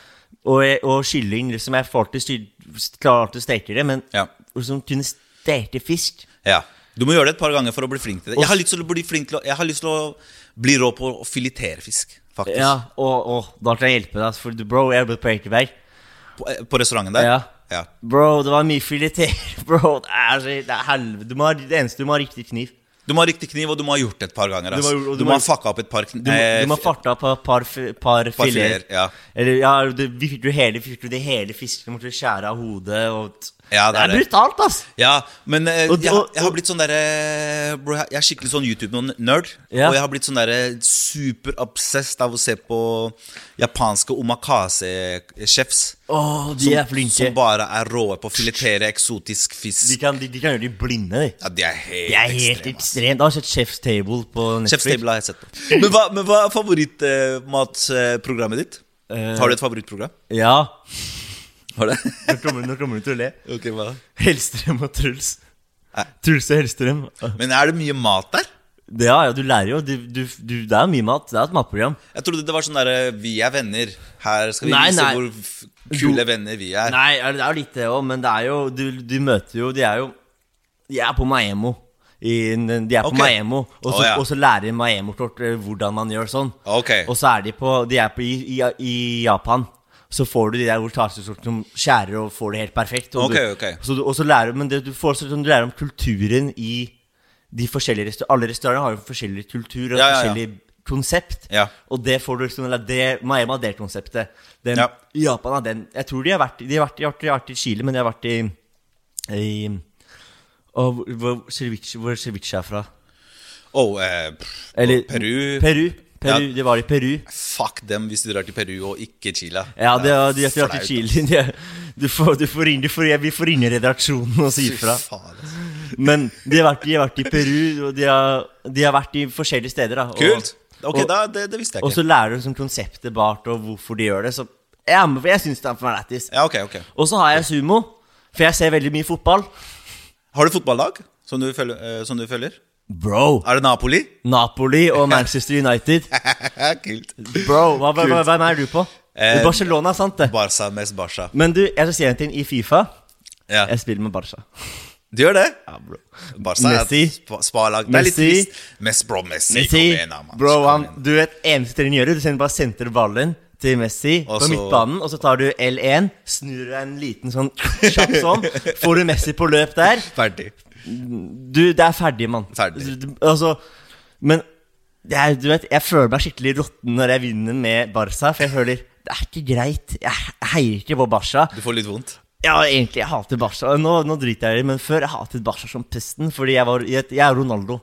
Speaker 5: Og kylling, jeg får klart å steke det, men kunne steke fisk.
Speaker 6: Du må gjøre det et par ganger for å bli flink til det. Jeg har lyst til å bli rå på å filetere fisk, faktisk.
Speaker 5: Og da kan jeg hjelpe deg, for bro, jeg har blitt på Ekeberg.
Speaker 6: På restauranten der?
Speaker 5: Bro, det var mye fileter. Bro, det er helvete. Det eneste du må ha riktig kniv.
Speaker 6: Du må ha riktig kniv, og du må ha gjort et par ganger. Du må ha fucka opp et par
Speaker 5: Du må ha farta på et par filer. Vi fikk jo hele fisken. Du måtte skjære av hodet det er brutalt, ass.
Speaker 6: Men jeg har blitt sånn bro, jeg er skikkelig sånn YouTube-nerd. Og jeg har blitt sånn super-obsessed av å se på japanske omakase-chefs.
Speaker 5: De er flinke.
Speaker 6: Som bare er råe på å filetere eksotisk fisk.
Speaker 5: De kan gjøre de blinde.
Speaker 6: De er helt
Speaker 5: ekstremt. Du har sett Chef's Table på Netflix.
Speaker 6: Chef's Table har jeg sett på. Men hva er favorittmatprogrammet ditt? Har du et favorittprogram?
Speaker 5: Ja.
Speaker 6: Har det?
Speaker 5: Nå kommer du til å le.
Speaker 6: Hva?
Speaker 5: Hellstrøm og Truls. Truls og Hellstrøm.
Speaker 6: Men er det mye mat der?
Speaker 5: Ja, du lærer jo. Det er mye mat. Det er et matprogram.
Speaker 6: Jeg trodde det var sånn vi er venner. Her skal vi vise hvor kule venner vi er.
Speaker 5: Nei, det er jo litt det også. Men det er jo, du møter jo. De er på Maemo. Maemo. Og så lærer de Maemo hvordan man gjør sånn. Og så er de er på i Japan. så får du de der hvor tasesorten som skjærer og får det helt perfekt. Og
Speaker 6: Ok.
Speaker 5: og så lærer men det, du får sånn, du lærer om kulturen i de forskjellige alle restauranter har jo forskjellig kultur og forskjellig konsept. Og det får du liksom, eller det Miami det konseptet. Japan har den. Jeg tror de har vært i Chile, men de har vært i hvor ceviche er fra?
Speaker 6: Eller
Speaker 5: Peru, det var i Peru.
Speaker 6: Fuck dem hvis du drar til Peru og ikke Chile.
Speaker 5: Ja, de har vært i Chile. Vi får inn i redaksjonen og si ifra. Men de har vært i Peru, og de har vært i forskjellige steder da.
Speaker 6: Kult. Ok, det visste jeg ikke.
Speaker 5: Og så lærer du liksom konseptet bak og hvorfor de gjør det. Så jeg synes det er for meg lættis.
Speaker 6: Ja, ok.
Speaker 5: Og så har jeg sumo, for jeg ser veldig mye fotball.
Speaker 6: Har du fotballag som du følger?
Speaker 5: Bro.
Speaker 6: Er det Napoli?
Speaker 5: Napoli og Manchester United.
Speaker 6: Kult.
Speaker 5: Bro, hvem er du på? Barcelona, sant det?
Speaker 6: Barca, mest Barca.
Speaker 5: Men du, jeg skal si en ting i FIFA. Jeg spiller med Barca.
Speaker 6: Du gjør det?
Speaker 5: Ja, bro.
Speaker 6: Barca
Speaker 5: Messi.
Speaker 6: Sparlag. Det er litt trist. Messi.
Speaker 5: Bro, du vet, eneste trening gjør du bare senter ballen til Messi på midtbanen, og så tar du L1, snur deg en liten sånn kjapp sånn, får du Messi på løp der.
Speaker 6: Ferdig.
Speaker 5: Det er ferdig, mann. Altså, men du vet, jeg føler meg skikkelig rotten når jeg vinner med Barca, for jeg føler, det er ikke greit. Jeg heier ikke på Barca.
Speaker 6: Du får litt vondt.
Speaker 5: Ja, egentlig, jeg hater Barca. Nå driter jeg i det, men før jeg hatet Barca som pesten, fordi jeg er Ronaldo.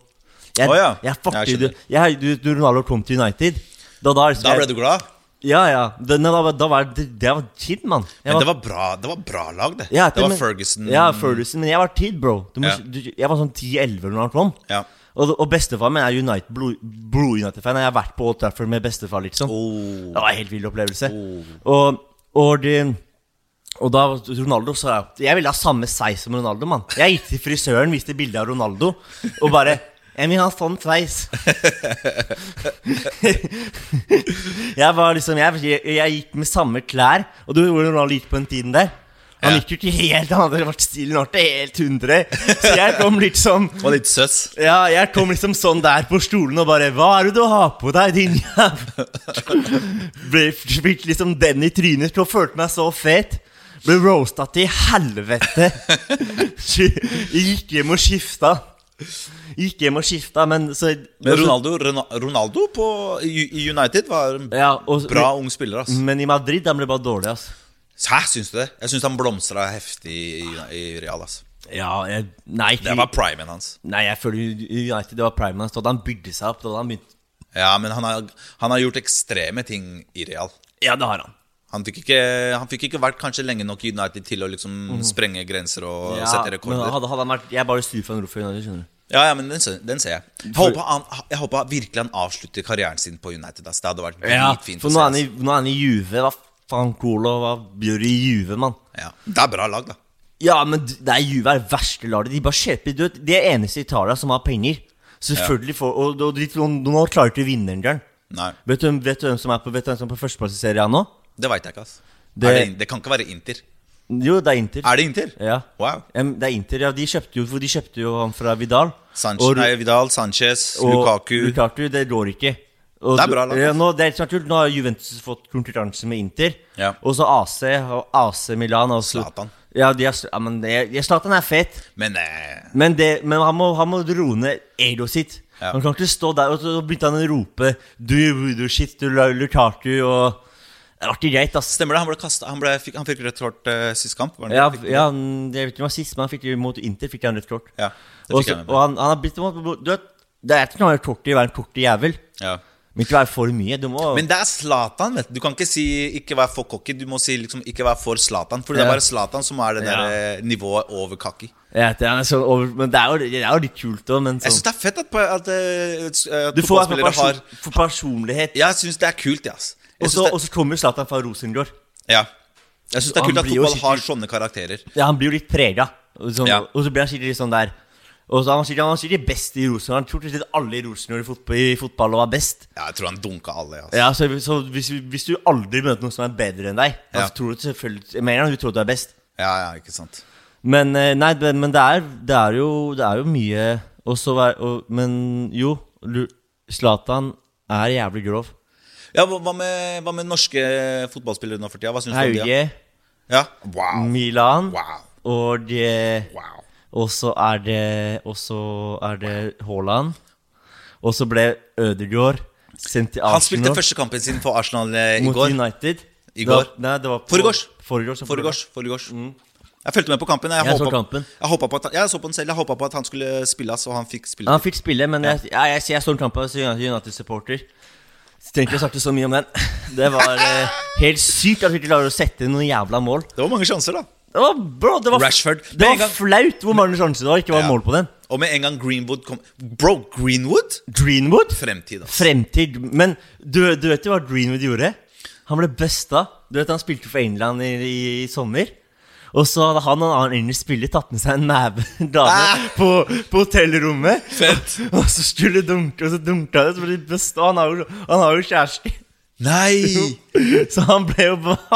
Speaker 5: Ronaldo kom til United. Da
Speaker 6: ble du glad?
Speaker 5: Ja. Det var tid, mann.
Speaker 6: Men det var bra lag, det. Det var Ferguson.
Speaker 5: Ja, Ferguson, men jeg var tid, bro. Jeg var sånn 10-11 når han kom. Ja. Og bestefar min er United, Blue United-fan. Jeg har vært på Old Trafford med bestefar, liksom. Det var en helt vild opplevelse. Og da Ronaldo sa jeg ville ha samme sveis som Ronaldo, mann. Jeg gikk til frisøren, viste bildet av Ronaldo, og bare jeg vil ha sånn sveis. Jeg gikk med samme klær. Og du hvor Ronaldo gikk på den tiden der. Han gikk jo ikke helt, han hadde vært stilen nå til helt 100. Så jeg kom liksom
Speaker 6: og litt søs.
Speaker 5: Ja, jeg kom liksom sånn der på stolen og bare hva er det du har på deg, din jævla? Fikk liksom den i trynet, og følte meg så fet. Ble roastet til helvete. Gikk hjem og skifta. Men
Speaker 6: Ronaldo i United var en bra ung spiller, ass.
Speaker 5: Men i Madrid, han ble bare dårlig, ass.
Speaker 6: Hæ, syns du det? Jeg synes han blomstret heftig i Real, ass.
Speaker 5: Ja, nei
Speaker 6: det var primen hans.
Speaker 5: Nei, jeg føler United, det var primen hans. Da han bygde seg opp, da han begynte.
Speaker 6: Ja, men han har gjort ekstreme ting i Real.
Speaker 5: Ja, det har han.
Speaker 6: Han fikk ikke vært kanskje lenge nok i United til å liksom sprenge grenser og sette rekorder.
Speaker 5: Men hadde han vært, jeg bare styrer for en ro for United, skjønner du.
Speaker 6: Ja, men den ser jeg. Jeg håper virkelig han avslutter karrieren sin på United. Det hadde vært dritfint.
Speaker 5: For nå er han i Juve. Hva faen, Colo, hva gjør de i Juve, mann?
Speaker 6: Ja, det er bra lag, da. Ja,
Speaker 5: men det er Juve er det verste laget. De bare kjøper, de er eneste i Italia som har penger. Selvfølgelig og nå klarer de ikke å vinne den.
Speaker 6: Nei.
Speaker 5: Vet du hvem som er på førsteplass i serien nå?
Speaker 6: Det vet jeg ikke, ass. Det kan ikke være Inter.
Speaker 5: Jo, det er Inter.
Speaker 6: Er det Inter?
Speaker 5: Ja.
Speaker 6: Wow.
Speaker 5: Det er Inter, ja. De kjøpte jo han fra Vidal.
Speaker 6: Vidal, Sanchez,
Speaker 5: Lukaku, det går ikke.
Speaker 6: Det er bra lag.
Speaker 5: Nå har Juventus fått konkurranse med Inter. Ja. Og så AC Milan og
Speaker 6: Zlatan.
Speaker 5: Ja, Zlatan er fet. Men han må roe ned ego sitt. Ja. Han kan ikke stå der og så begynte han å rope du shit, du Lukaku og det var ikke greit, ass.
Speaker 6: Stemmer det, han ble kastet. Han fikk rødt kort sist kamp.
Speaker 5: Ja, jeg vet ikke om det var sist, men han fikk mot Inter fikk han rødt kort.
Speaker 6: Ja, det fikk jeg med.
Speaker 5: Og han har blitt det er ikke noe kortet i å være en kortet jævel. Ja. Men ikke være for mye.
Speaker 6: Men det er Zlatan, vet du. Du kan ikke si ikke være for cocky. Du må si liksom ikke være for Zlatan. For det er bare Zlatan som er det der nivået over cocky.
Speaker 5: Ja, men det er jo litt kult også, men
Speaker 6: jeg synes det er fett at
Speaker 5: du får for personlighet.
Speaker 6: Ja, jeg synes det er kult, ja.
Speaker 5: Og så kommer Zlatan fra Rosengård.
Speaker 6: Ja. Jeg synes det er kult at fotball har sånne karakterer.
Speaker 5: Ja, han blir jo litt preget. Og så blir han sikkert litt sånn der. Og så han var sikkert best i Rosengård. Han tror ikke alle i Rosengård i fotball var best.
Speaker 6: Ja, jeg tror han dunket alle, altså.
Speaker 5: Ja, så hvis du aldri møter noen som er bedre enn deg, så tror du selvfølgelig, jeg mener du tror du er best.
Speaker 6: Ja, ikke sant.
Speaker 5: Men det er jo mye også, men jo, Zlatan er jævlig grov.
Speaker 6: Ja, hva med norske fotballspillere nå for tida? Hva synes du om de?
Speaker 5: Hauge,
Speaker 6: Ja, wow.
Speaker 5: Milan,
Speaker 6: Wow.
Speaker 5: og så er det Haaland. Og så ble Ødegaard sendt til Arsenal.
Speaker 6: Han spilte første kampen sin for Arsenal i
Speaker 5: mot
Speaker 6: går.
Speaker 5: United.
Speaker 6: I går?
Speaker 5: Nei, det var
Speaker 6: Forgårs. Jeg følte med på kampen.
Speaker 5: Jeg så kampen.
Speaker 6: Jeg så på den selv. Jeg håpet på at han skulle spilles, og han fikk spille.
Speaker 5: Han fikk spille, men jeg så den kampen som United-supporter. Så tenkte jeg snakke så mye om den. Det var helt sykt at vi ikke klarer å sette noen jævla mål.
Speaker 6: Det var mange sjanser da.
Speaker 5: Det var
Speaker 6: Rashford.
Speaker 5: Det var flaut hvor mange sjanser det var. Ikke var mål på den.
Speaker 6: Og med en gang Greenwood kom. Bro, Greenwood? Fremtid, altså.
Speaker 5: Fremtid. Men du vet jo hva Greenwood gjorde? Han ble busta. Du vet han spilte for England i sommer. Og så hadde han og en annen engelsk spiller tatt med seg en dame på hotellrommet. Fett. Og så skulle dunke, og så dunka det, så ble de busta. Han har jo kjæreste.
Speaker 6: Nei.
Speaker 5: Så han ble jo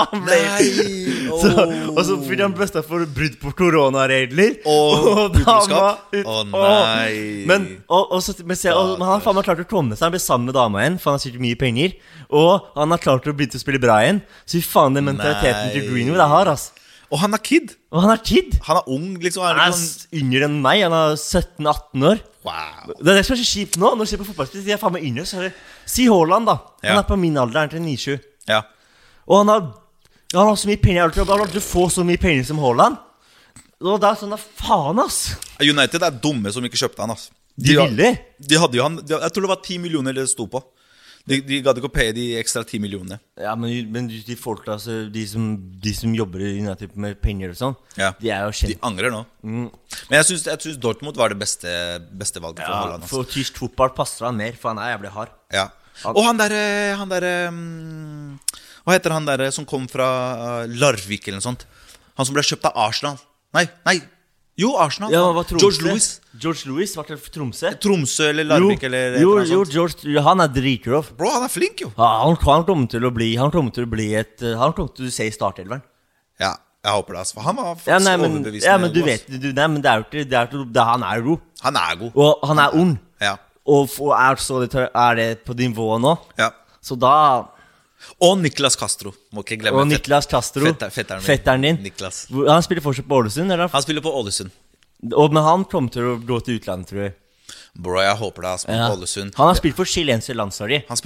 Speaker 5: og så fikk han busta for brudd på koronaregler.
Speaker 6: Og utroskap. Nei.
Speaker 5: Men han har faen meg klart å komme seg. Han ble sammen med dama igjen, for han har sikkert mye penger. Og han har klart å begynne å spille bra igjen. Så faen, den mentaliteten til Greenwood jeg har, ass.
Speaker 6: Og han er kid.
Speaker 5: Han er
Speaker 6: ung, liksom.
Speaker 5: Han er yngre enn meg. Han er 17-18 år.
Speaker 6: Wow.
Speaker 5: Det er så kjipt nå. Når du ser på fotballspill, de er faen meg yngre. Så si Haaland da. Han er på min alder, han er til 9-7.
Speaker 6: Ja.
Speaker 5: Og han har så mye penger. Jeg har aldri fått så mye penger som Haaland. Og det er sånn, faen, ass.
Speaker 6: United er dumme som ikke kjøpte han, ass.
Speaker 5: De ville.
Speaker 6: De hadde jo han. Jeg tror det var 10 millioner det stod på. De gadd ikke å paye de ekstra 10 millionene.
Speaker 5: Ja, men de folk, altså, de som jobber i United med penger og sånn, de er jo kjent.
Speaker 6: De angrer nå. Men jeg synes Dortmund var det beste valget for Haaland.
Speaker 5: For tysk fotball passer han mer, for han er jævlig hard.
Speaker 6: Ja. Og han der hva heter han der som kom fra Larvik eller noe sånt? Han som ble kjøpt av Arsenal. Nei. Jo, Arsenal.
Speaker 5: Ja, George Lewis var til
Speaker 6: Tromsø eller Larvik eller
Speaker 5: George, han er dritgrov.
Speaker 6: Bro, han er flink jo.
Speaker 5: Han kommer til å bli Han kommer til å se i startelveren.
Speaker 6: Ja, jeg håper det, altså. For han var faktisk overbevisende.
Speaker 5: Ja, men du vet men det er jo ikke han er god.
Speaker 6: Han er god.
Speaker 5: Og han er ond.
Speaker 6: Ja.
Speaker 5: Og er det på nivået nå.
Speaker 6: Ja.
Speaker 5: Så da.
Speaker 6: Og Niklas Castro, må ikke glemme.
Speaker 5: Og Niklas Castro, fetteren din
Speaker 6: Niklas.
Speaker 5: Han spiller fortsatt på Ålesund, eller?
Speaker 6: Han spiller på Ålesund.
Speaker 5: Men han kommer til å gå til utlandet, tror jeg.
Speaker 6: Bro, jeg håper det, på Ålesund.
Speaker 5: Han har spilt for chilenske landslaget.
Speaker 6: Han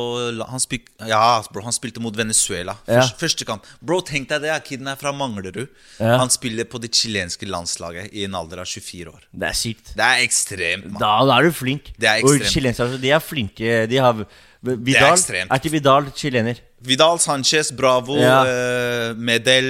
Speaker 6: spilte mot Venezuela første kamp. Bro, tenk deg det, kiden er fra Manglerud. Han spiller på det chilenske landslaget i en alder av 24 år.
Speaker 5: Det er sykt.
Speaker 6: Det er ekstremt, man.
Speaker 5: Da er du flink.
Speaker 6: Det er ekstremt.
Speaker 5: Og chilenske, de er flinke. De har Vidal, er ikke Vidal chilener?
Speaker 6: Vidal, Sanchez, Bravo, Medel.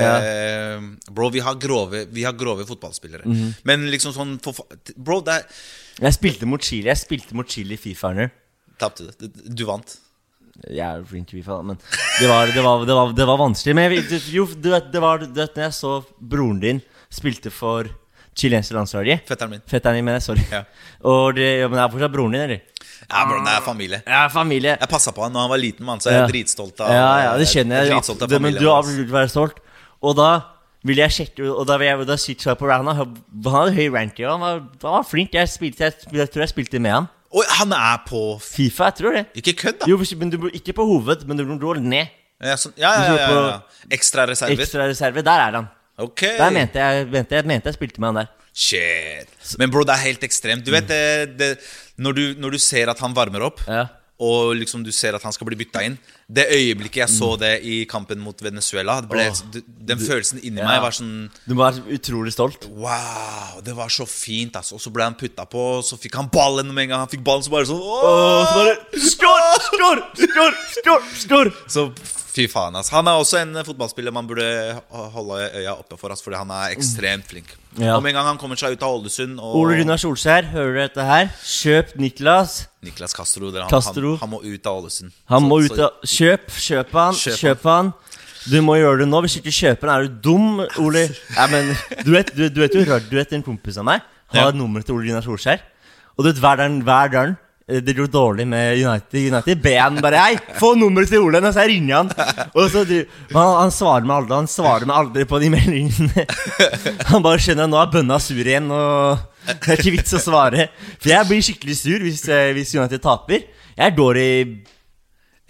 Speaker 6: Bro, vi har grove fotballspillere. Men liksom sånn bro, det er
Speaker 5: Jeg spilte mot Chile i FIFA-erne.
Speaker 6: Tappte det, du vant.
Speaker 5: Jeg er flink i FIFA, men det var vanskelig. Men du vet, når jeg så broren din spilte for chilenske landslaget. Fetteren min, men sorry. Og men det er fortsatt broren din, eller?
Speaker 6: Ja, bro, det er familie. Jeg passet på han når han var liten, mann. Så jeg er dritstolt av.
Speaker 5: Ja, det kjenner jeg. Men du har blitt være stolt. Og da ville jeg sjekke. Og da sitter jeg på Rana. Han hadde høy rank. Han var flink. Jeg tror jeg spilte med han.
Speaker 6: Og han er på
Speaker 5: FIFA, jeg tror det.
Speaker 6: Ikke kødd da.
Speaker 5: Jo, men ikke på hoved. Men du går ned.
Speaker 6: Ja. Ekstra reserve. Der er han.
Speaker 5: Ok. Der mente jeg spilte med han der.
Speaker 6: Shit. Men bro, det er helt ekstremt. Du vet når du ser at han varmer opp, og liksom du ser at han skal bli byttet inn. Det øyeblikket jeg så det i kampen mot Venezuela, den følelsen inni meg var sånn. Du
Speaker 5: var utrolig stolt.
Speaker 6: Wow, det var så fint, altså. Og så ble han puttet på, og så fikk han ballen med en gang. Han fikk ballen så bare sånn
Speaker 5: så bare skår.
Speaker 6: Så fy faen, altså. Han er også en fotballspiller man burde holde øya oppe for oss, fordi han er ekstremt flink. Om en gang han kommer seg ut av Ålesund
Speaker 5: Ole Runar Solskjær, hører du dette her? Kjøp Niklas
Speaker 6: Castro, han må ut av Ålesund.
Speaker 5: Han må ut av Kjøp han. Du må gjøre det nå. Hvis ikke kjøper han, er du dum, Ole. Ja, men du vet en kompis av meg har nummeret til Ole Runar Solskjær. Og du vet hver dag det går dårlig med United ber han bare, hei, få nummeret til Ole. Og så ringer han. Og så han svarer meg aldri på de meldingene. Han bare skjønner at nå er bønna sur igjen, og det er ikke vits å svare. For jeg blir skikkelig sur hvis United taper. Jeg går i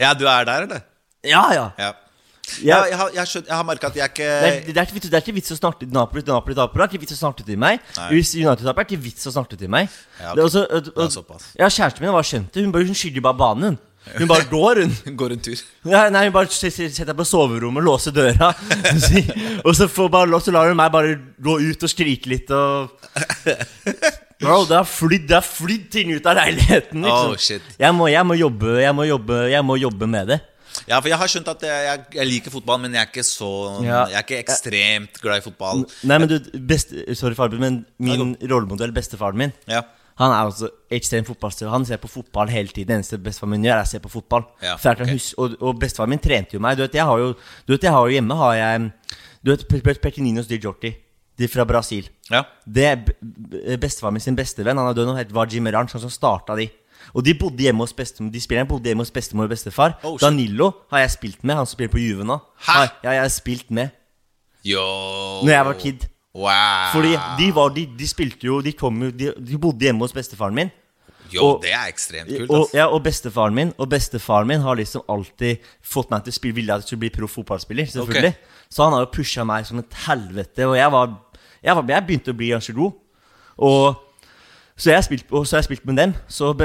Speaker 6: Ja, du der, eller?
Speaker 5: Ja.
Speaker 6: Jeg har merket at jeg ikke...
Speaker 5: Det er ikke vits å snakke til Napoli taper, det er ikke vits å snakke til meg. Hvis United taper, det er ikke vits å snakke til meg.
Speaker 6: Ja, okay.
Speaker 5: Kjæresten min var skjønt det. Hun skylder bare banen. Hun bare går
Speaker 6: en tur.
Speaker 5: Nei, hun bare setter på soverommet, låser døra. Og så lar hun meg bare gå ut og skrike litt Bro, det er flydd ting ut av leiligheten liksom.
Speaker 6: Shit.
Speaker 5: Jeg må jobbe med det.
Speaker 6: Ja, for jeg har skjønt at jeg liker fotball, men jeg er ikke så Jeg er ikke ekstremt glad i fotball.
Speaker 5: Nei, men sorry far, men min rollemodell, bestefaren min, han er også ekstremt fotballstyr. Han ser på fotball hele tiden. Det eneste bestefaren min gjør er å se på fotball. Og bestefaren min trente jo meg. Du vet, jeg har jo hjemme Du vet Pequeninos di Giorgi, de fra Brasil. Det bestefaren min sin bestevenn. Han er død nå, var Jim Ranch, han som startet de. Og de bodde hjemme hos bestemor. De spillerne bodde hjemme hos bestemor og bestefar. Danilo har jeg spilt med. Han som spiller på Juve nå. Ja, jeg har spilt med når jeg var kid.
Speaker 6: Wow.
Speaker 5: Fordi de spilte jo de bodde hjemme hos bestefaren min.
Speaker 6: Det er ekstremt kult.
Speaker 5: Og bestefaren min har liksom alltid fått meg til å spille. Ville at jeg skulle bli proff fotballspiller, selvfølgelig. Så han har jo pushet meg som et helvete. Og jeg begynte å bli ganske god. Så jeg har spilt med dem.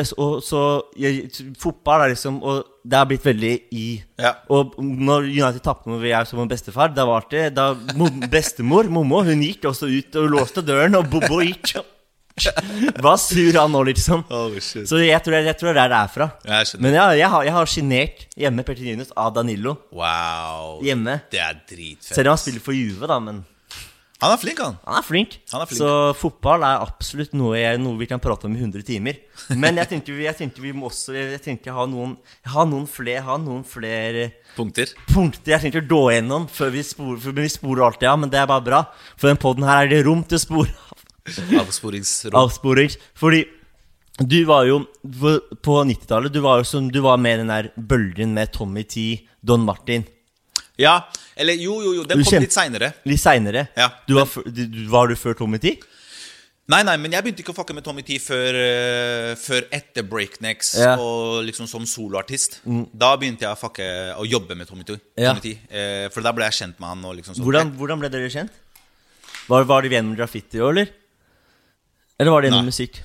Speaker 5: Fotball er liksom, og det har blitt veldig Og når United tappte når vi som en bestefar, da var det bestemor, Momo, hun gikk også ut og låste døren, og Bobo gikk var sur han nå liksom. Så jeg tror det er der det er fra. Men jeg har genert hjemme Petrininos av Danilo.
Speaker 6: Wow.
Speaker 5: Hjemme.
Speaker 6: Det er dritfett.
Speaker 5: Selv om han spiller for Juve da, men
Speaker 6: han er flink, han.
Speaker 5: Han er flink. Så fotball er absolutt noe vi kan prate om i 100 timer. Men jeg tenkte vi må også ha noen flere
Speaker 6: punkter
Speaker 5: jeg tenkte å gå gjennom før vi sporer alt men det er bare bra. For den podden her er det rom til å spore Avsporings. Fordi du var jo på 90-tallet, du var med den der bølgen med Tommy T, Don Martin.
Speaker 6: Ja, eller jo, den kom litt senere.
Speaker 5: Litt senere?
Speaker 6: Ja.
Speaker 5: Var du før Tommy T?
Speaker 6: Nei, men jeg begynte ikke å fucke med Tommy T før etter Breaknecks og liksom som soloartist. Da begynte jeg å jobbe med Tommy T. For da ble jeg kjent med han og liksom sånn.
Speaker 5: Hvordan ble dere kjent? Var det gjennom graffiti, eller? Eller var det gjennom musikk?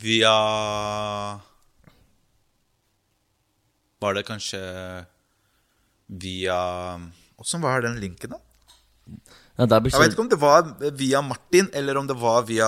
Speaker 6: Var det kanskje via... Hvordan var den linken da? Jeg vet ikke om det var via Martin, eller om det var via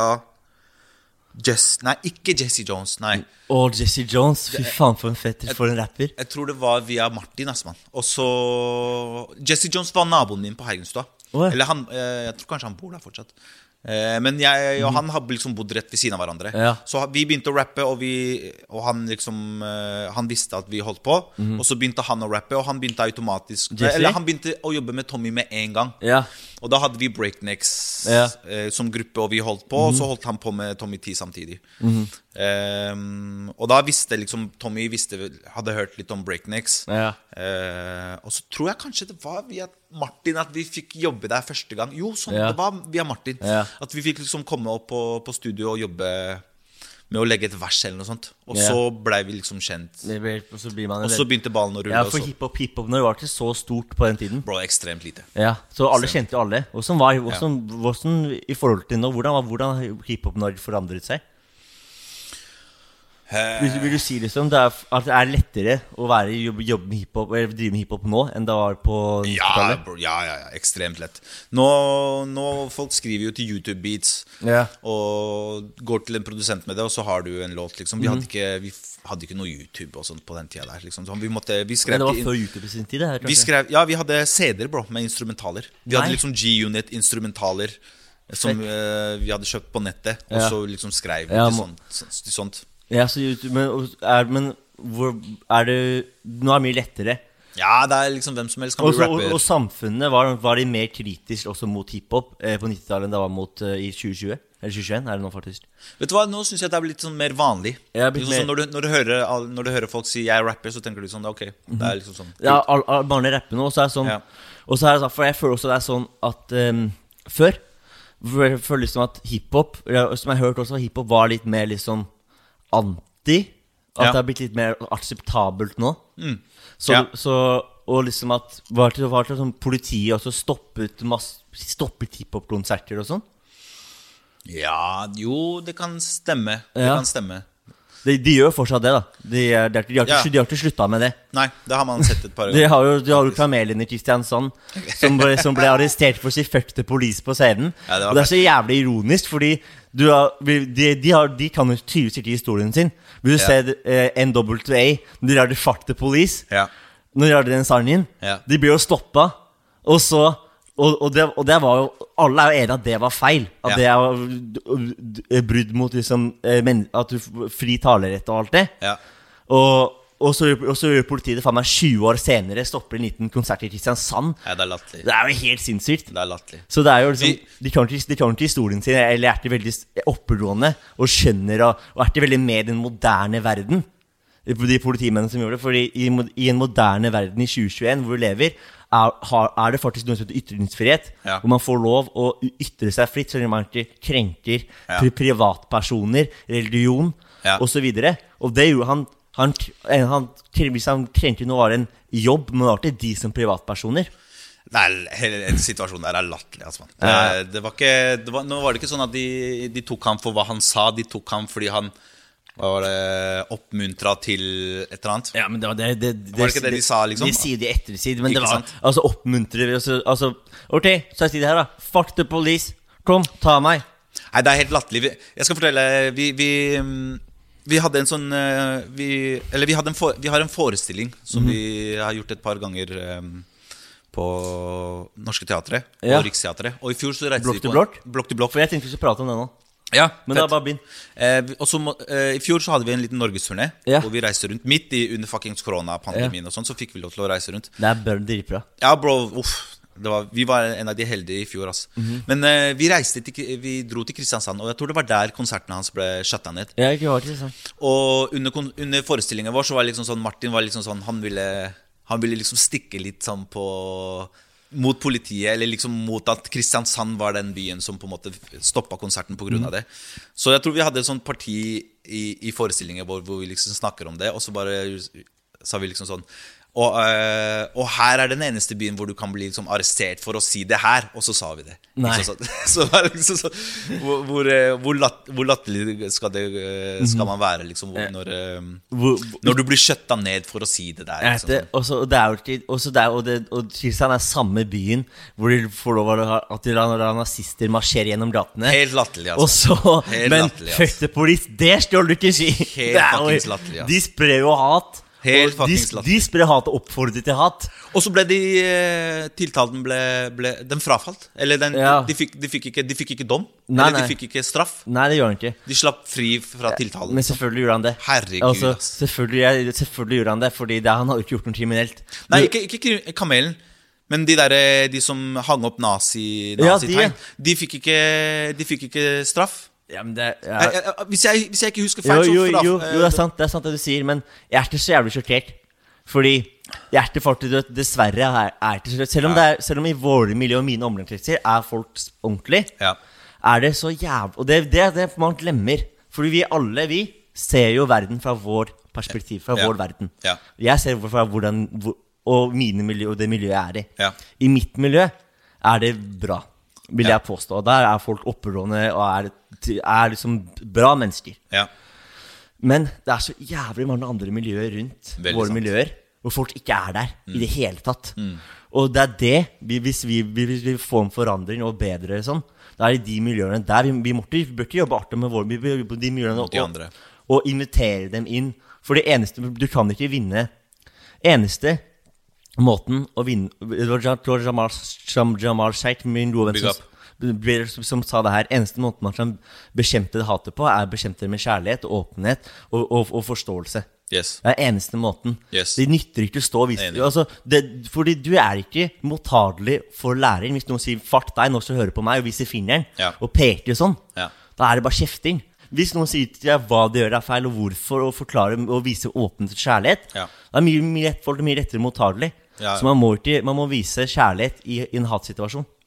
Speaker 6: ikke Jesse Jones, nei.
Speaker 5: Jesse Jones, fy faen for en rapper.
Speaker 6: Jeg tror det var via Martin, man. Og så Jesse Jones var naboen min på Hergenstua. Eller jeg tror kanskje han bor der fortsatt. Men jeg og han har liksom bodd rett ved siden av hverandre. Så vi begynte å rappe, og han liksom han visste at vi holdt på. Og så begynte han å rappe, og han begynte automatisk han begynte å jobbe med Tommy med en gang. Og da hadde vi Breaknecks som gruppe, og vi holdt på. Og så holdt han på med Tommy T samtidig. Og da visste liksom Tommy hadde hørt litt om Breaknecks. Og så tror jeg kanskje det var via Martin at vi fikk jobbe der første gang. Det var via Martin at vi fikk liksom komme opp på studio og jobbe med å legge et vers eller noe sånt. Og så ble vi liksom kjent. Og så begynte ballen å rulle.
Speaker 5: For hiphop når det var ikke så stort på den tiden.
Speaker 6: Bro, ekstremt lite.
Speaker 5: Så alle kjente jo alle. Hvordan i forhold til nå, hvordan hiphop når det forandret seg? Vil du si liksom at det er lettere å jobbe med hiphop eller drive med hiphop nå enn det var på 90-tallet?
Speaker 6: Ja, ekstremt lett. Nå folk skriver jo til YouTube beats og går til en produsent med det, og så har du en låt liksom. Vi hadde ikke noe YouTube og sånt på den tiden der liksom. Så vi skrev,
Speaker 5: det var før YouTube i sin tid det
Speaker 6: her, vi hadde CD-er bro, med instrumentaler. Vi hadde liksom G-Unit instrumentaler som vi hadde kjøpt på nettet, og så liksom skrev til sånt. Men er det nå er det mye lettere? Ja, det er liksom hvem som helst kan bli rapper.
Speaker 5: Og samfunnet, var de mer kritisk også mot hiphop på 90-tallet enn det var mot i 2020? Eller 2021 er det nå faktisk?
Speaker 6: Vet du hva, nå synes jeg det er blitt sånn mer vanlig liksom når du hører folk si jeg rapper, så tenker du sånn, ok, det er liksom sånn
Speaker 5: ja, barne rapper nå, og så er det sånn og så er det sånn, for jeg føler også det er sånn at før jeg føler liksom at hiphop, som jeg har hørt også, hiphop var litt mer liksom anti At det har blitt litt mer akseptabelt nå. Og liksom at var det sånn politiet også stoppet hiphop-konserter og sånn?
Speaker 6: Ja, jo, det kan stemme. Det kan stemme.
Speaker 5: De gjør fortsatt det da. De har ikke sluttet med det.
Speaker 6: Nei, det har man sett et par ganger.
Speaker 5: De har jo Kamelen i Kristiansand som ble arrestert for å si fuck the police på scenen. Og det så jævlig ironisk, fordi de kan jo tydeligvis ikke historien sin. Hvis du ser NWA, når de har det fuck the police, når de har den sangen, de blir jo stoppet. Og det var jo, alle er jo enige at det var feil. At det er brudd mot liksom, at du fri talerett og alt det. Og så gjør politiet det faen meg 20 år senere, stopper en liten konsert i Kristiansand.
Speaker 6: Ja, det er latterlig.
Speaker 5: Det er jo helt sinnssykt.
Speaker 6: Det er latterlig.
Speaker 5: Så det er jo liksom, de kan ikke historien sin, eller er ikke veldig oppegående, og skjønner, og er ikke veldig med i den moderne verden. De politimennene som gjør det. Fordi i en moderne verden i 2021, hvor vi lever, er det faktisk noe som heter ytringsfrihet, hvor man får lov å ytre seg fritt, så man ikke krenker privatpersoner, religion, og så videre. Og det gjorde hvis han krenker noe var en jobb, men det var ikke de som privatpersoner.
Speaker 6: Nei, hele situasjonen der er latterlig, altså. Nå var det ikke sånn at de tok ham for hva han sa, de tok ham fordi han var det oppmuntret til et eller annet?
Speaker 5: Ja, men det var det
Speaker 6: ikke det de sa, liksom?
Speaker 5: De sier det etter siden, men det var altså oppmuntret altså, ok, så jeg sier det her da. Fuck the police, kom, ta meg.
Speaker 6: Nei, det er helt latterlig. Jeg skal fortelle, vi hadde en sånn vi har en forestilling som vi har gjort et par ganger på Norske Teatret og Riksteatret. Og i fjor så reiste vi på
Speaker 5: Blokk til Blokk. For jeg tenkte vi skulle prate om det nå.
Speaker 6: Ja,
Speaker 5: men det er bare begynn.
Speaker 6: Og så i fjor så hadde vi en liten Norgesturné, hvor vi reiste rundt midt under fuckings korona-pandemien og sånn, så fikk vi lov til å reise rundt.
Speaker 5: Det er dritbra.
Speaker 6: Ja, bro, vi var en av de heldige i fjor, altså. Men vi dro til Kristiansand, og jeg tror det var der konsertene hans ble shuttet ned.
Speaker 5: Ja, ikke var det sånn.
Speaker 6: Og under forestillingen vår så var det liksom sånn, Martin var liksom sånn, han ville liksom stikke litt sånn mot politiet, eller liksom mot at Kristiansand var den byen som på en måte stoppet konserten på grunn av det. Så jeg tror vi hadde et sånt parti i forestillingen hvor vi liksom snakker om det, og så bare sa vi liksom sånn, og her er den eneste byen hvor du kan bli liksom arrestert for å si det her, og så sa vi det.
Speaker 5: Nei.
Speaker 6: Så var det liksom sånn, hvor latterlig skal man være liksom, når du blir skjøttet ned for å si det der liksom.
Speaker 5: Og Kristiansand er samme byen hvor de får lov at de nazister marsjerer gjennom gatene.
Speaker 6: Helt latterlig, altså.
Speaker 5: Men fuck the police, det skal du ikke si.
Speaker 6: Helt fuckings latterlig, altså.
Speaker 5: De sprer jo hat. De sprer hat og oppfordrer til hat.
Speaker 6: Og så ble tiltalen den frafalt. Eller de fikk ikke dom. Eller de fikk ikke straff.
Speaker 5: Nei, det gjør han ikke.
Speaker 6: De slapp fri fra tiltalen.
Speaker 5: Men selvfølgelig gjorde han det.
Speaker 6: Herregud,
Speaker 5: altså, selvfølgelig gjorde han det, fordi han har ikke gjort noe kriminelt.
Speaker 6: Nei, ikke Kamelen. Men de som hang opp nazi-tegn, de fikk ikke straff.
Speaker 5: Ja, men
Speaker 6: hvis jeg ikke husker feil
Speaker 5: Jo, det er sant det du sier. Men jeg er ikke så jævlig sjokkert. Fordi jeg er ikke faktisk dessverre er ikke så, selv om i våre miljø og mine omgangskretser er folk ordentlig, er det så jævlig. Og det er det man glemmer. Fordi vi ser jo verden fra vår perspektiv, fra vår verden. Jeg ser fra hvordan og mine miljø og det miljøet er i. I mitt miljø er det bra, vil jeg påstå. Der er folk oppegående og er liksom bra mennesker. Men det er så jævlig mange andre miljøer rundt våre miljøer hvor folk ikke er der i det hele tatt. Og det er det, hvis vi får en forandring og bedre sånn, da er det de miljøene der vi bør ikke jobbe artig med de miljøene og invitere dem inn. For det eneste, du kan ikke vinne. Eneste måten å vinne, Jamal Sheikh, min gode venn som sa det her, eneste måten man kan bekjempe det hatet på er bekjempe det med kjærlighet og åpenhet og forståelse. Det er eneste måten. Det nytter ikke å stå og vise fordi du er ikke mottagelig for læring. Hvis noen sier fuck deg, nå skal du høre på meg og vise fingeren og peker sånn, da er det bare kjefting. Hvis noen sier til deg hva det gjør er feil og hvorfor, og forklare og vise åpenhet og kjærlighet, da er folk mye lettere mottagelig. Så man må vise kjærlighet i en hatsituasjon.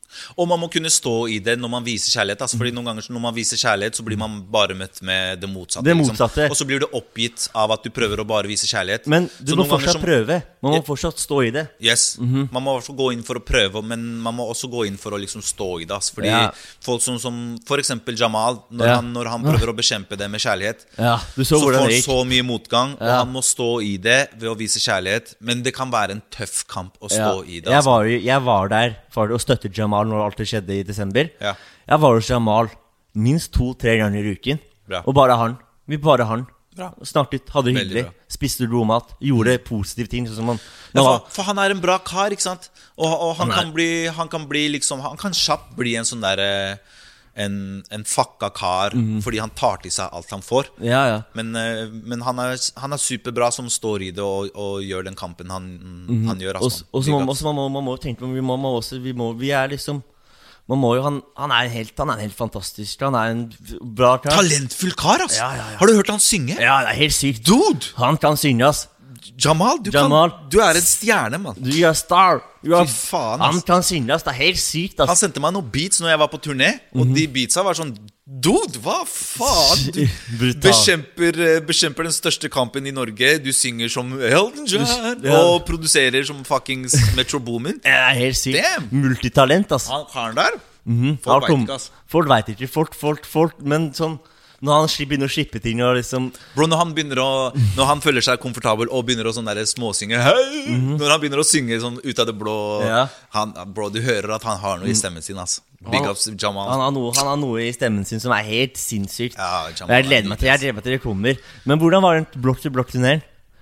Speaker 6: Og man må kunne stå i det når man viser kjærlighet, altså, fordi noen ganger når man viser kjærlighet så blir man bare møtt med det motsatte, liksom. Og så blir du oppgitt av at du prøver å bare vise kjærlighet.
Speaker 5: Men du må fortsatt prøve. Man må fortsatt stå i det.
Speaker 6: Yes, man må også gå inn for å prøve, men man må også gå inn for å liksom stå i det, altså. Fordi folk som for eksempel Jamal, når han prøver å bekjempe det med kjærlighet, så får han så mye motgang, og han må stå i det ved å vise kjærlighet. Men det kan være en tøff kamp å stå i det, altså.
Speaker 5: Jeg var der for å støtte Jamal når alt det skjedde i desember. Jeg var hos Jamal minst 2-3 ganger i uken. Og bare han. Snakket, hadde det hyggelig, spiste romat, gjorde positive ting sånn som han,
Speaker 6: for han er en bra kar, ikke sant? Og han kan bli liksom, han kan kjapt bli en sånn der en fucka kar, fordi han tar til seg alt han får. Men han er superbra som står i det og gjør den kampen han gjør, altså. Og
Speaker 5: så man må tenke på, vi er liksom, han er helt fantastisk. Han er en bra kar.
Speaker 6: Talentfull kar, altså. Har du hørt han synge?
Speaker 5: Ja, det er helt sykt.
Speaker 6: Dude!
Speaker 5: Han kan synge, ass.
Speaker 6: Jamal, du er en stjerne, mann.
Speaker 5: Du er star.
Speaker 6: Fy faen,
Speaker 5: han kan synge, ass. Det er helt sykt, ass.
Speaker 6: Han sendte meg noen beats når jeg var på turné, og de beatsa var sånn, dude, hva faen? Du bekjemper den største kampen i Norge. Du synger som Elton John og produserer som fuckings Metro Boomin.
Speaker 5: Det er helt sykt. Multitalent, ass.
Speaker 6: Han karen der,
Speaker 5: folk vet ikke, ass. Folk vet ikke, men sånn når han begynner å slippe ting og liksom
Speaker 6: bro, når han føler seg komfortabel og begynner å sånn der småsynge, når han begynner å synge sånn ut av det blå, bro, du hører at han har noe i stemmen sin, altså. Big ups Jamal.
Speaker 5: Han har noe i stemmen sin som er helt sinnssykt. Jeg gleder meg til det kommer. Men hvordan var den blokk-til-blokk-turneren?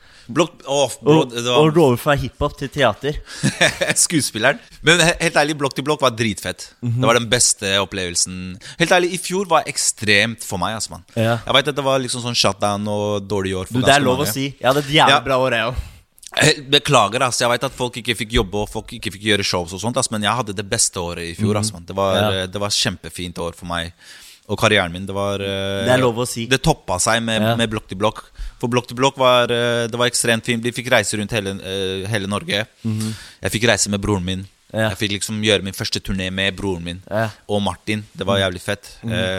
Speaker 5: Og råve fra hiphop til teater.
Speaker 6: Skuespilleren. Men helt ærlig, blokk til blokk var dritfett. Det var den beste opplevelsen. Helt ærlig, i fjor var ekstremt for meg, altså, man. Jeg vet at det var liksom sånn shutdown og dårlig år for
Speaker 5: ganske mange. Det er lov å si. Jeg hadde et jævlig bra år, jeg også.
Speaker 6: Beklager, altså. Jeg vet at folk ikke fikk jobbe og folk ikke fikk gjøre shows og sånt, altså, men jeg hadde det beste året i fjor, altså, man. Det var kjempefint år for meg og karrieren min. Det er
Speaker 5: lov å si.
Speaker 6: Det toppet seg med blokk til blokk. For blokk til blokk var ekstremt fint. Vi fikk reise rundt hele Norge. Jeg fikk reise med broren min. Jeg fikk liksom gjøre min første turné med broren min og Martin. Det var jævlig fett.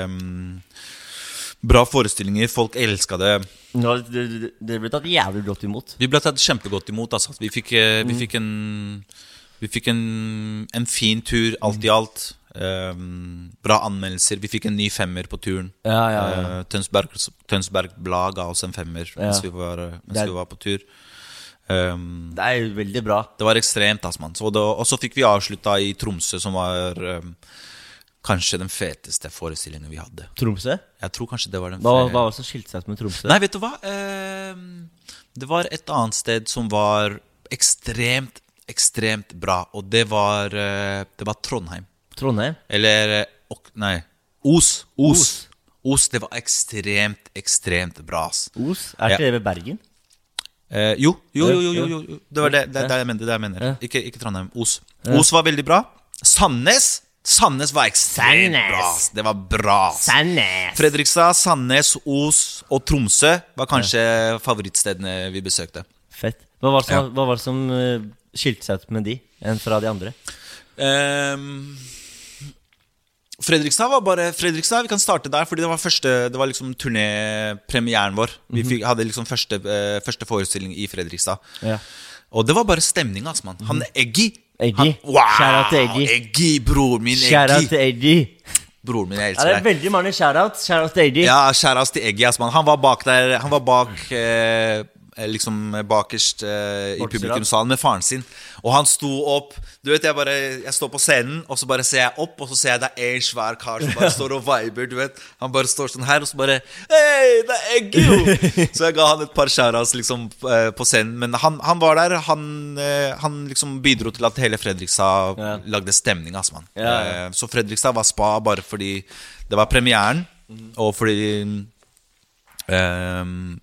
Speaker 6: Bra forestillinger, folk elsket det.
Speaker 5: Det ble tatt jævlig godt imot.
Speaker 6: Vi ble tatt kjempegodt imot, altså. Vi fikk en fin tur, alt i alt. Bra anmeldelser. Vi fikk en ny 5-er på turen. Tønsberg Blad ga oss en 5-er mens vi var på tur.
Speaker 5: Det er jo veldig bra.
Speaker 6: Det var ekstremt, altså, man. Og så fikk vi avsluttet i Tromsø, som var kanskje den feteste forestillingen vi hadde.
Speaker 5: Tromsø?
Speaker 6: Jeg tror kanskje det var den
Speaker 5: Hva var det som skilte seg ut med Tromsø?
Speaker 6: Nei, vet du hva? Det var et annet sted som var ekstremt bra. Og det var Trondheim. Eller, nei, Os, det var ekstremt bra.
Speaker 5: Os? Er ikke det ved Bergen?
Speaker 6: Jo. Det var det jeg mener. Ikke Trondheim, Os. Os var veldig bra. Sandnes var ekstremt bra. Det var bra. Fredrikstad, Sandnes, Os og Tromsø var kanskje favorittstedene vi besøkte.
Speaker 5: Fett. Hva var det som skilte seg ut med de enn fra de andre?
Speaker 6: Fredrikstad, vi kan starte der, fordi det var liksom turnépremieren vår. Vi hadde liksom første forestilling i Fredrikstad. Og det var bare stemning, altså, man. Han Eggy.
Speaker 5: Shout-out til
Speaker 6: Eggy, bror min Eggy.
Speaker 5: Shout-out til Eggy.
Speaker 6: Broren min, jeg elsker deg.
Speaker 5: Det er veldig mange shout-outs. Shout-out til Eggy.
Speaker 6: Ja, shout-outs til Eggy, altså, man. Han var bak der. Han var bak liksom bakerst i publikumsalen med faren sin. Og han sto opp. Du vet, jeg står på scenen, og så bare ser jeg opp, og så ser jeg det er en svær kar som bare står og viber, du vet. Han bare står sånn her, og så bare hei, det er Eggy jo! Så jeg ga han et par shoutouts liksom på scenen. Men han var der. Han liksom bidro til at hele Fredrikstad lagde stemning, altså, man. Så Fredrikstad var spa bare fordi det var premieren, og fordi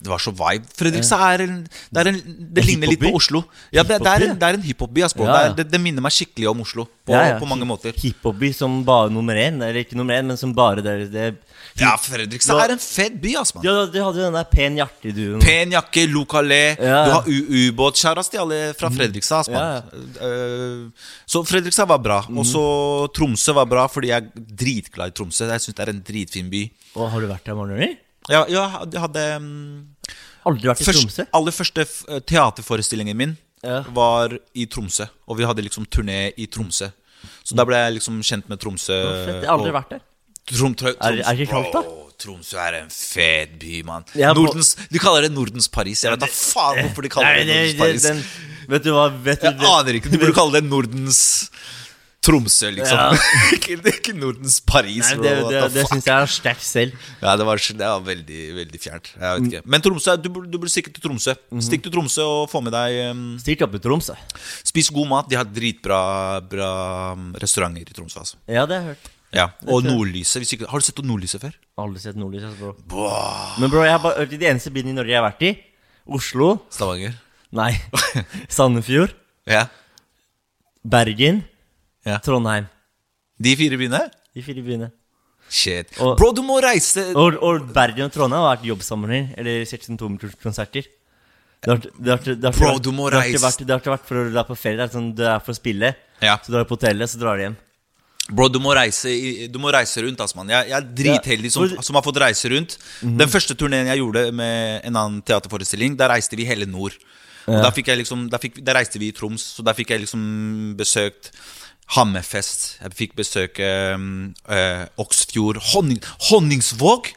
Speaker 6: det var så vibe. Fredrikstad det ligner litt på Oslo. Ja, det er en hiphop-by, det minner meg skikkelig om Oslo på mange måter.
Speaker 5: Hiphop-by som bare nummer 1, eller ikke nummer 1, men som bare det
Speaker 6: ja, Fredrikstad en fed by, altså, man.
Speaker 5: Ja, du hadde den der pen jakke i duen.
Speaker 6: Pen jakke, lokalé. Du har ubåt, kjærast til alle fra Fredrikstad, altså, så Fredrikstad var bra. Og så Tromsø var bra, fordi jeg dritglad i Tromsø. Jeg synes det en dritfin by.
Speaker 5: Og har du vært der, Manuel?
Speaker 6: Ja, jeg hadde
Speaker 5: aldri vært i Tromsø?
Speaker 6: Aller første teaterforestillingen min var i Tromsø. Og vi hadde liksom turné i Tromsø. Så da ble jeg liksom kjent med Tromsø.
Speaker 5: Jeg har aldri vært der.
Speaker 6: Er
Speaker 5: det kaldt da?
Speaker 6: Tromsø en fet by, man. Du kaller det Nordens Paris. Jeg vet da faen hvorfor de kaller det Nordens Paris.
Speaker 5: Vet du hva?
Speaker 6: Jeg aner ikke, du burde kalle det Nordens Tromsø, liksom. Ikke Nordens Paris.
Speaker 5: Nei, det synes jeg sterkt selv.
Speaker 6: Ja, det var veldig, veldig fjernt. Jeg vet ikke. Men Tromsø, du burde stikke til Tromsø. Stikk til Tromsø og få med deg
Speaker 5: Stikk opp i Tromsø.
Speaker 6: Spis god mat, de har dritbra restauranter i Tromsø, altså.
Speaker 5: Ja, det har jeg hørt.
Speaker 6: Ja, og Nordlyset. Har du sett Nordlyset før?
Speaker 5: Aldri sett Nordlyset, bro. Men bro, jeg har bare de eneste byene i Norge jeg har vært i Oslo.
Speaker 6: Stavanger.
Speaker 5: Nei. Sandefjord.
Speaker 6: Ja.
Speaker 5: Bergen. Trondheim.
Speaker 6: De 4 byene?
Speaker 5: De 4 byene.
Speaker 6: Shit. Bro, du må reise.
Speaker 5: Og Bergen og Trondheim har vært jobbsammenheng. Eller 62-konserter.
Speaker 6: Bro, du må reise.
Speaker 5: Det har ikke vært for å dra på ferie. Det er for å spille. Så drar du på hotellet, så drar du hjem.
Speaker 6: Bro, du må reise rundt, altså, man. Jeg dritheldig som har fått reise rundt. Den første turneen jeg gjorde med en annen teaterforestilling, der reiste vi hele nord. Og der reiste vi i Troms. Så der fikk jeg liksom besøkt Hammerfest. Jeg fikk besøke Oksfjord, Honningsvåg.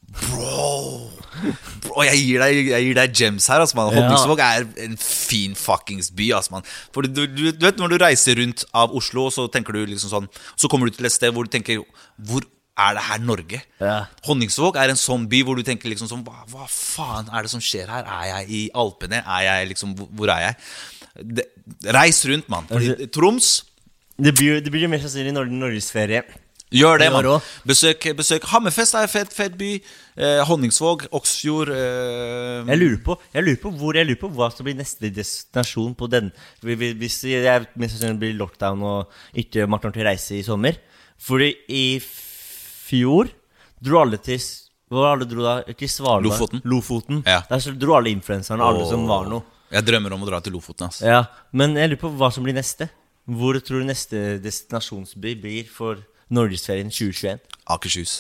Speaker 6: Bro, jeg gir deg gems her, altså, man. Honningsvåg en fin fuckings by, altså, man. For du vet, når du reiser rundt av Oslo, så tenker du liksom sånn, så kommer du til et sted hvor du tenker, hvor det her Norge? Honningsvåg en sånn by hvor du tenker liksom sånn, hva faen det som skjer her? Jeg i Alpene? Hvor jeg? Reis rundt, man. Fordi Troms
Speaker 5: det blir mer sannsynlig Norgesferie.
Speaker 6: Gjør det, man. Besøk Hammerfest en fet by. Honningsvåg, Oksfjord.
Speaker 5: Jeg lurer på hva som blir neste destinasjon på den. Hvis jeg mest sannsynlig blir lockdown og ikke Martin til reise i sommer. Fordi i fjor dro alle til hvor alle dro da? Til Svalbard. Lofoten. Der dro alle influenserne, alle som var noe.
Speaker 6: Jeg drømmer om å dra til Lofoten, altså.
Speaker 5: Ja, men jeg lurer på hva som blir neste. Hvor tror du neste destinasjonsby blir for Norgesferien 2021?
Speaker 6: Akershus.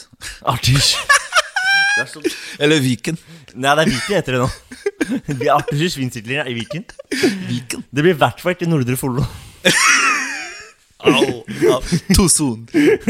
Speaker 5: Eller Viken. Nei, det Viken heter det nå. Det blir Akershus Vindsitler i Viken. Det blir i hvert fall ikke Nordre Follo.
Speaker 6: To son.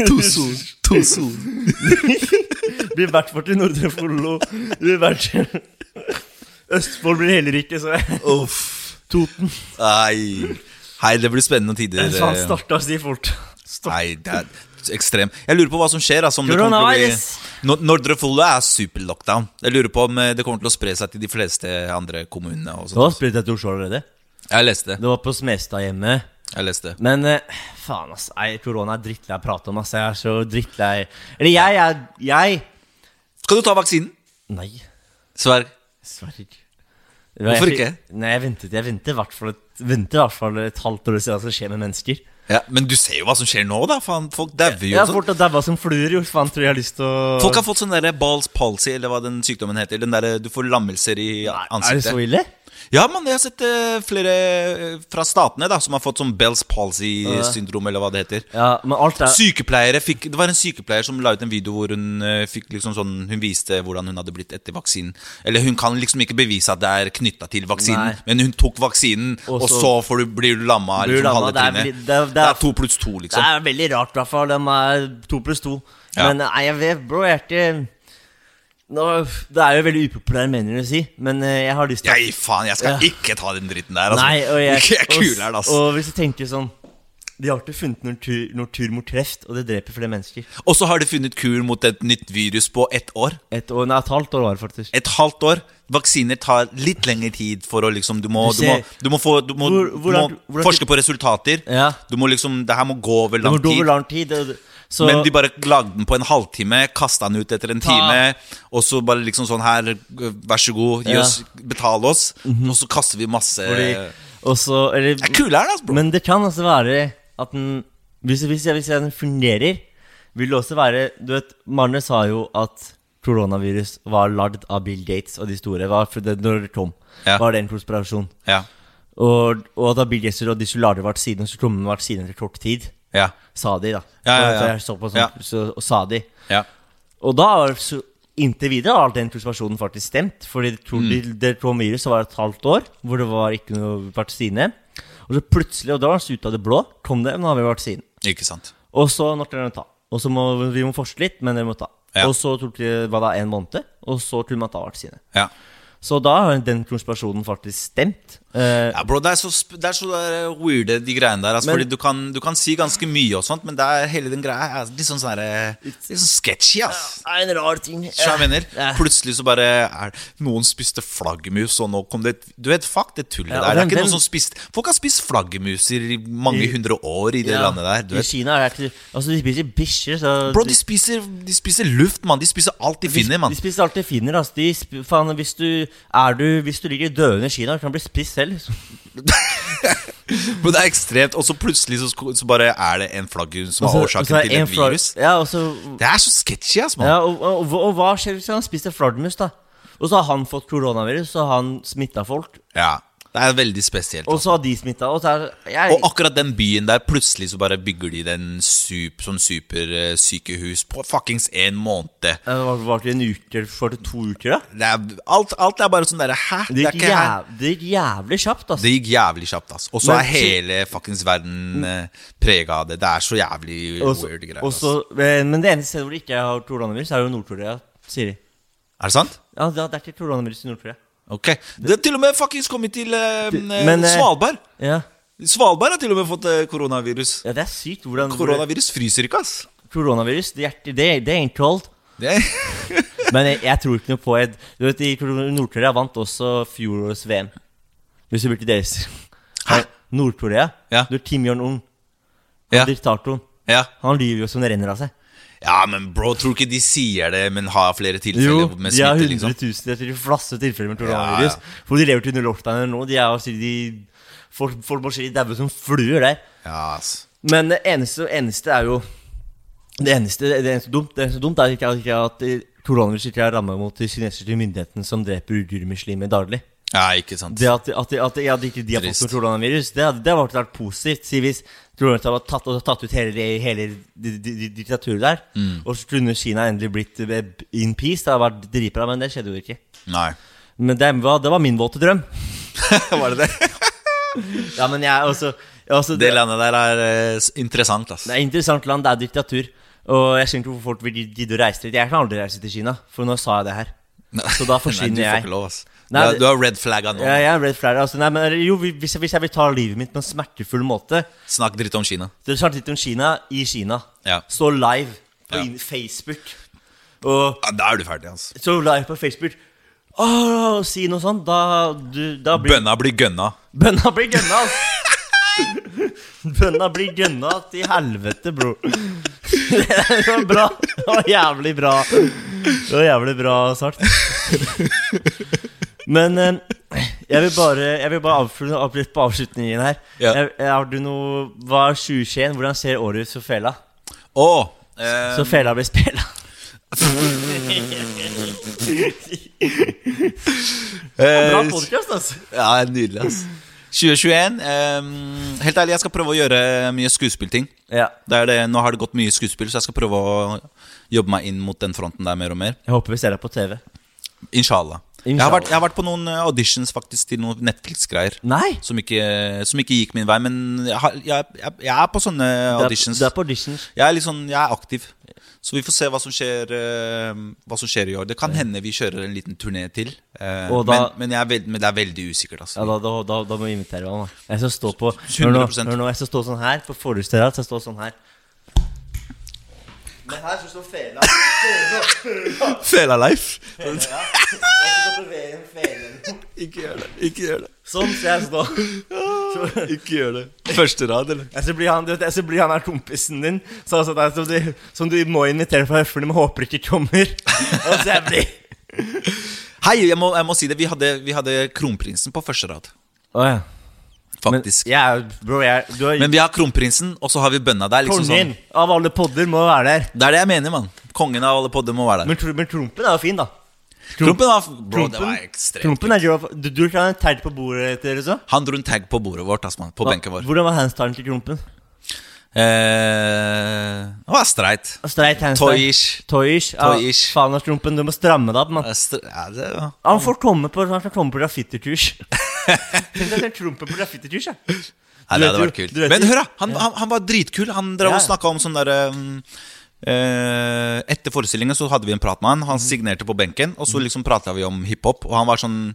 Speaker 5: Det blir i hvert fall til Nordre Follo. Det blir hvert Østfold blir heller ikke, så Toten.
Speaker 6: Hei, det blir spennende tider.
Speaker 5: Det startet å si fort.
Speaker 6: Nei, det ekstrem. Jeg lurer på hva som skjer, altså, om det kommer til å bli Nordre Follo super lockdown. Jeg lurer på om det kommer til å spre seg til de fleste andre kommunene.
Speaker 5: Det har spredt seg til Oslo allerede.
Speaker 6: Jeg leste det.
Speaker 5: Det var på Smestad hjemme.
Speaker 6: Jeg leste det.
Speaker 5: Men faen, ass. Korona drittlei å prate om, ass. Jeg så drittlei. Eller jeg
Speaker 6: Skal du ta vaksinen?
Speaker 5: Nei.
Speaker 6: Sverg.
Speaker 5: Hvorfor ikke? Nei, jeg ventet i hvert fall et halvt år siden hva som skjer med mennesker.
Speaker 6: Ja, men du ser jo hva som skjer nå, da. Faen, folk dauer jo.
Speaker 5: Ja, folk dauer som fluer, jo. Faen, tror jeg har lyst til å
Speaker 6: Folk har fått sånn der Ball's palsy, eller hva den sykdommen heter. Den der, du får lammelser i ansiktet.
Speaker 5: Er det så ille?
Speaker 6: Ja, man, jeg har sett flere fra statene da, som har fått sånn Bell's palsy-syndrom, eller hva det heter.
Speaker 5: Ja, men alt
Speaker 6: Sykepleiere fikk, det var en sykepleier som la ut en video hvor hun fikk liksom sånn, hun viste hvordan hun hadde blitt etter vaksinen. Eller hun kan liksom ikke bevise at det knyttet til vaksinen. Nei. Men hun tok vaksinen, og så blir du lammet liksom, halve trinnet. Det 2+2 liksom.
Speaker 5: Det veldig rart i hvert fall, de 2+2. Ja. Men jeg vet, bro, jeg ikke det jo veldig upopulær mening å si, men jeg har lyst til
Speaker 6: faen, jeg skal ikke ta den dritten der, altså.
Speaker 5: Nei, og
Speaker 6: jeg kuler det, altså.
Speaker 5: Og hvis du tenker sånn, de har ikke funnet noen tur mot kreft, og det dreper flere mennesker.
Speaker 6: Og så har de funnet kur mot et nytt virus på 1 år.
Speaker 5: Et halvt år var det faktisk.
Speaker 6: Et halvt år. Vaksiner tar litt lengre tid for å liksom, du må forske på resultater. Ja. Du må liksom, det her må gå over lang tid.
Speaker 5: Det må gå over lang tid.
Speaker 6: Men de bare lagde den på en halvtime, kastet den ut etter en time, og så bare liksom sånn her, vær så god, betal oss, og så kaster vi masse Det kul her, bro.
Speaker 5: Men det kan også være at den, hvis den fungerer, vil det også være, du vet, Marne sa jo at koronavirus var lagd av Bill Gates og de store, når det kom, var det en konspirasjon. Og da Bill Gates og de skulle lage vaksinen, så kom vaksinen til kort tid, sa de da. Så jeg så på sånn, så sa de. Og da inntil videre har den konspirasjonen faktisk stemt, fordi det kom virus, så var det et halvt år, hvor det var ikke noe vaksine. Og så plutselig, og da ut av det blå, kom det, nå har vi vaksinen.
Speaker 6: Ikke sant.
Speaker 5: Og så nok dere ta. Og så må vi forske litt, men dere må ta. Og så tok det en måned, og så kunne man ta vaksine. Så da har den konspirasjonen faktisk stemt.
Speaker 6: Bro, det er så weird de greiene der, altså, fordi du kan si ganske mye og sånt, men hele den greia litt sånn sketchy, ass.
Speaker 5: En rar ting.
Speaker 6: Så jeg mener, plutselig så bare noen spiste flaggermus, og nå kom det, du vet, fuck det tullet der. Det ikke noen som spiste, folk har spist flaggermuser i mange 100 år i det landet der, du vet.
Speaker 5: I Kina det altså de spiser bikkjer, så
Speaker 6: bro, de spiser luft, man. De spiser alt de finner, man.
Speaker 5: De spiser alt de finner, altså. Faen, hvis du ligger døende i Kina, du kan bli spist selv.
Speaker 6: Men det ekstremt. Og så plutselig så bare det en flaggermus som har årsaken til et virus. Det så sketchy, ass, man.
Speaker 5: Og hva skjer hvis han spiser flaggermus da? Og så har han fått koronavirus, så har han smittet folk.
Speaker 6: Det veldig spesielt.
Speaker 5: Og så har de smittet.
Speaker 6: Og akkurat den byen der, plutselig så bare bygger de den sånn supersykehus på fuckings en måned.
Speaker 5: Det var det en uke, for 2 uker da?
Speaker 6: Alt bare sånn der, hæ?
Speaker 5: Det gikk jævlig kjapt, ass.
Speaker 6: Det gikk jævlig kjapt, ass. Og så hele fuckings verden preget av det. Det så jævlig weird greier.
Speaker 5: Men det eneste stedet hvor det ikke har koronavirus jo Nord-Korea, sier de.
Speaker 6: Det sant?
Speaker 5: Ja, det ikke koronavirus i Nord-Korea.
Speaker 6: Ok, det til og med fuckings kommet til Svalbard. Svalbard har til og med fått koronavirus.
Speaker 5: Ja, det sykt hvordan
Speaker 6: koronavirus fryser ikke, ass.
Speaker 5: Koronavirus, det ain't cold. Men jeg tror ikke noe på du vet, Nord-Korea vant også fjorårets VM. Hvis du burde deres. Nord-Korea, du Kim Jong-un, diktatoren. Han lyver jo som det renner av seg.
Speaker 6: Ja, men bro, tror ikke de sier det, men har flere tilfeller med smitte, liksom?
Speaker 5: Jo, de har 100 000, jeg tror de flasser tilfeller med koronavirus. For de lever til under lockdowner nå, folk må skje, de dauer som fluer der. Men det eneste jo, det eneste dumt ikke at koronavirus ikke rammet mot de kinesiske myndighetene som dreper uigurmuslimer daglig.
Speaker 6: Ikke sant.
Speaker 5: Det at ikke de har fått koronavirus, det har vært positivt. Si hvis koronavirus har tatt ut hele diktaturet der, og så kunne Kina endelig blitt in peace. Det har vært dripbra, men det skjedde jo ikke.
Speaker 6: Nei.
Speaker 5: Men det var min våte drøm.
Speaker 6: Var det det?
Speaker 5: Ja, men jeg også
Speaker 6: det landet der interessant, ass.
Speaker 5: Det interessant land, det diktatur. Og jeg skjønner ikke hvorfor folk vil gidde å reise dit. Jeg kan aldri reise til Kina, for nå sa jeg det her. Så da forsvinner jeg.
Speaker 6: Nei, du får ikke lov, ass. Du har red flagget nå.
Speaker 5: Ja, red flagget, altså. Nei, men jo, hvis jeg vil ta livet mitt på en smertefull måte.
Speaker 6: Snakk dritt om Kina.
Speaker 5: Snakk dritt om Kina i Kina. Så live på Facebook. Og
Speaker 6: da du ferdig, altså.
Speaker 5: Så live på Facebook. Si noe sånt. Da
Speaker 6: Bønna blir gønna.
Speaker 5: Bønna blir gønna, altså. Bønna blir gønna til helvete, bro. Det var bra. Det var jævlig bra. Det var jævlig bra sagt. Men jeg vil bare avslutte på avslutningen her. Har du noe, hva 2021? Hvordan ser året ut for Fela? Så Fela blir spela. Bra podcast, altså.
Speaker 6: Ja, nydelig, altså. 2021, helt ærlig, jeg skal prøve å gjøre mye skuespillting. Nå har det gått mye skuespill, så jeg skal prøve å jobbe meg inn mot den fronten der mer og mer.
Speaker 5: Jeg håper vi ser deg på TV.
Speaker 6: Inshallah. Jeg har vært på noen auditions faktisk til noen Netflix-greier.
Speaker 5: Nei?
Speaker 6: Som ikke gikk min vei, men jeg på sånne auditions.
Speaker 5: Du på auditions?
Speaker 6: Jeg er aktiv. Så vi får se hva som skjer i år. Det kan hende vi kjører en liten turné til, men det veldig usikkert, altså.
Speaker 5: Ja, da må vi invitere meg. Jeg skal stå på 100%. Hør nå, jeg skal stå sånn her. På forreste rad, så jeg står sånn her. Men her så står Fela.
Speaker 6: Fela Life.
Speaker 5: Jeg skal bevege en Fela.
Speaker 6: Ikke gjør det.
Speaker 5: Sånn skal jeg stå.
Speaker 6: Ikke gjør det. Første rad, eller?
Speaker 5: Så blir han her kompisen din som du må invitere for høflig, men håper ikke kommer. Og så blir
Speaker 6: Hei, jeg må si det. Vi hadde kronprinsen på første rad.
Speaker 5: Åja.
Speaker 6: Faktisk.
Speaker 5: Men
Speaker 6: vi har kronprinsen, og så har vi bønna der. Liksom
Speaker 5: kongen av alle podder må være der.
Speaker 6: Det er det jeg mener, mann. Kongen av alle podder må være der.
Speaker 5: Men Trumpen er jo fin, da.
Speaker 6: Trumpen det var ekstremt.
Speaker 5: Trumpen du dro en tag på bordet etter det, så?
Speaker 6: Han dro en tag på bordet vårt, på benken vår.
Speaker 5: Hvordan var handstanden til Trumpen?
Speaker 6: Det var streit.
Speaker 5: Toyish. Faen av Trumpen, du må stramme deg opp, mann. Han får komme på graffiti-kurs. Tenk deg den Trumpen på graffiti-kurs, ja.
Speaker 6: Nei, det hadde vært kult. Men hør da, han var dritkul. Han drev og snakket om sånn der etter forestillingen så hadde vi en prat med han. Han signerte på benken, og så liksom pratet vi om hiphop. Og han var sånn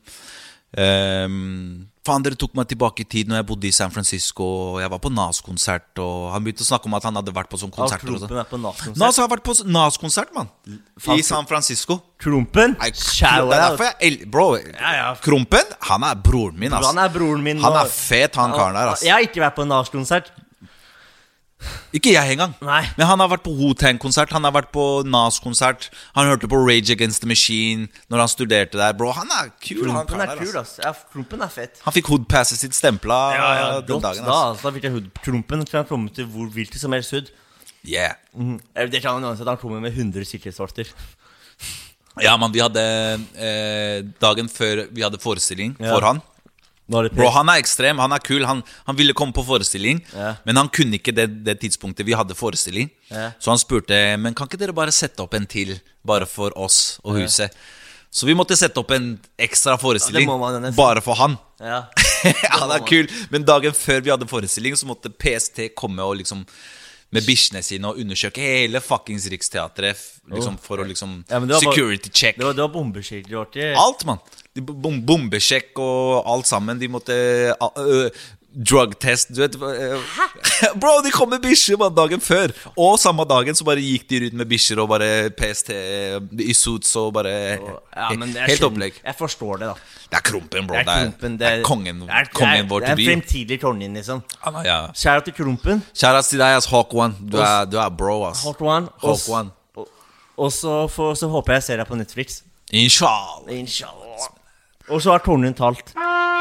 Speaker 6: faen, dere tok meg tilbake i tid når jeg bodde i San Francisco, og jeg var på Nas-konsert. Og han begynte å snakke om at han hadde vært på sånn konserter. Nas har vært på Nas-konsert, mann, i San Francisco.
Speaker 5: Trumpen?
Speaker 6: Bro, Krompen, han er broren min, ass. Han er fet, han karen der, ass.
Speaker 5: Jeg har ikke vært på Nas-konsert.
Speaker 6: Ikke jeg engang.
Speaker 5: Nei.
Speaker 6: Men han har vært på Wu-Tang-konsert, han har vært på Nas-konsert, han hørte på Rage Against the Machine når han studerte der. Bro, han er kul.
Speaker 5: Krompen er kul, ass. Krompen er fett.
Speaker 6: Han fikk hoodpasset sitt stempla den dagen, ass.
Speaker 5: Da fikk jeg Krompen kan komme til hvor vilt som helst hud.
Speaker 6: Yeah.
Speaker 5: Det kan han uansett, han kommer med 100 sikkerhetsvarter.
Speaker 6: Ja, men vi hadde dagen før vi hadde forestilling for han. Bro, han er ekstrem, han er kul. Han ville komme på forestilling, men han kunne ikke det tidspunktet vi hadde forestilling. Så han spurte, men kan ikke dere bare sette opp en til, bare for oss og huset? Så vi måtte sette opp en ekstra forestilling, bare for han. Ja, han er kul. Men dagen før vi hadde forestilling, så måtte PST komme og liksom med bikkjene sine og undersøke hele fuckings Riksteatret liksom, for å liksom security check.
Speaker 5: Det var bombesjekk.
Speaker 6: Alt, mann. Bombesjekk og alt sammen. De måtte drug test, du vet. Bro, de kom med bikkjer dagen før. Og samme dagen så bare gikk de rundt med bikkjer og bare PST i suits og bare helt opplegg.
Speaker 5: Jeg forstår det, da.
Speaker 6: Det er Krompen, bro. Det er kongen vår til by.
Speaker 5: Det er fremtidig kongen, liksom. Kjære til Krompen.
Speaker 6: Kjære til deg, ass, Hawk One. Du er bro, ass.
Speaker 5: Hawk One. Og så håper jeg ser deg på Netflix.
Speaker 6: Inshallah.
Speaker 5: Og så har tonen talt.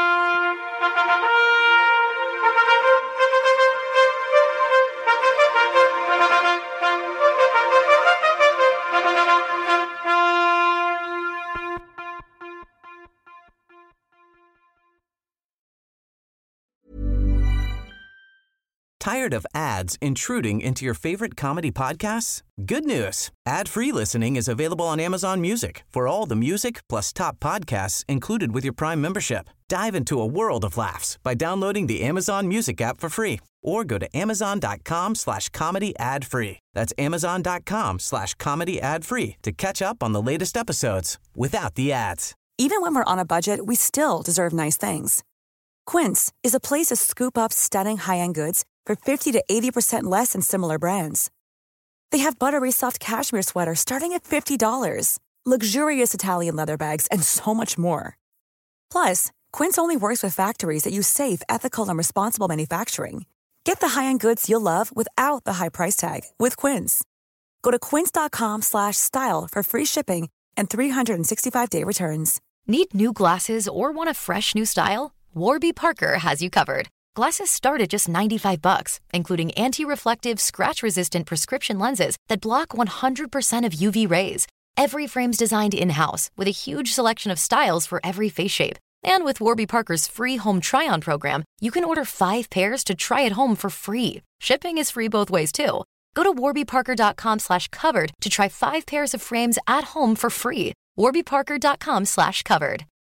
Speaker 3: Tired of ads intruding into your favorite comedy podcasts? Good news. Ad-free listening is available on Amazon Music for all the music plus top podcasts included with your Prime membership. Dive into a world of laughs by downloading the Amazon Music app for free or go to amazon.com/comedy ad-free. That's amazon.com/comedy ad-free to catch up on the latest episodes without the ads.
Speaker 12: Even when we're on a budget, we still deserve nice things. Quince is a place to scoop up stunning high-end goods for 50 to 80% less than similar brands. They have buttery soft cashmere sweaters starting at $50, luxurious Italian leather bags, and so much more. Plus, Quince only works with factories that use safe, ethical, and responsible manufacturing. Get the high-end goods you'll love without the high price tag with Quince. Go to quince.com/style for free shipping and 365-day returns.
Speaker 11: Need new glasses or want a fresh new style? Warby Parker has you covered. Glasses start at just $95, including anti-reflective, scratch-resistant prescription lenses that block 100% of UV rays. Every frame's designed in-house with a huge selection of styles for every face shape. And with Warby Parker's free home try-on program, you can order 5 pairs to try at home for free. Shipping is free both ways, too. Go to warbyparker.com/covered to try 5 pairs of frames at home for free. warbyparker.com/covered.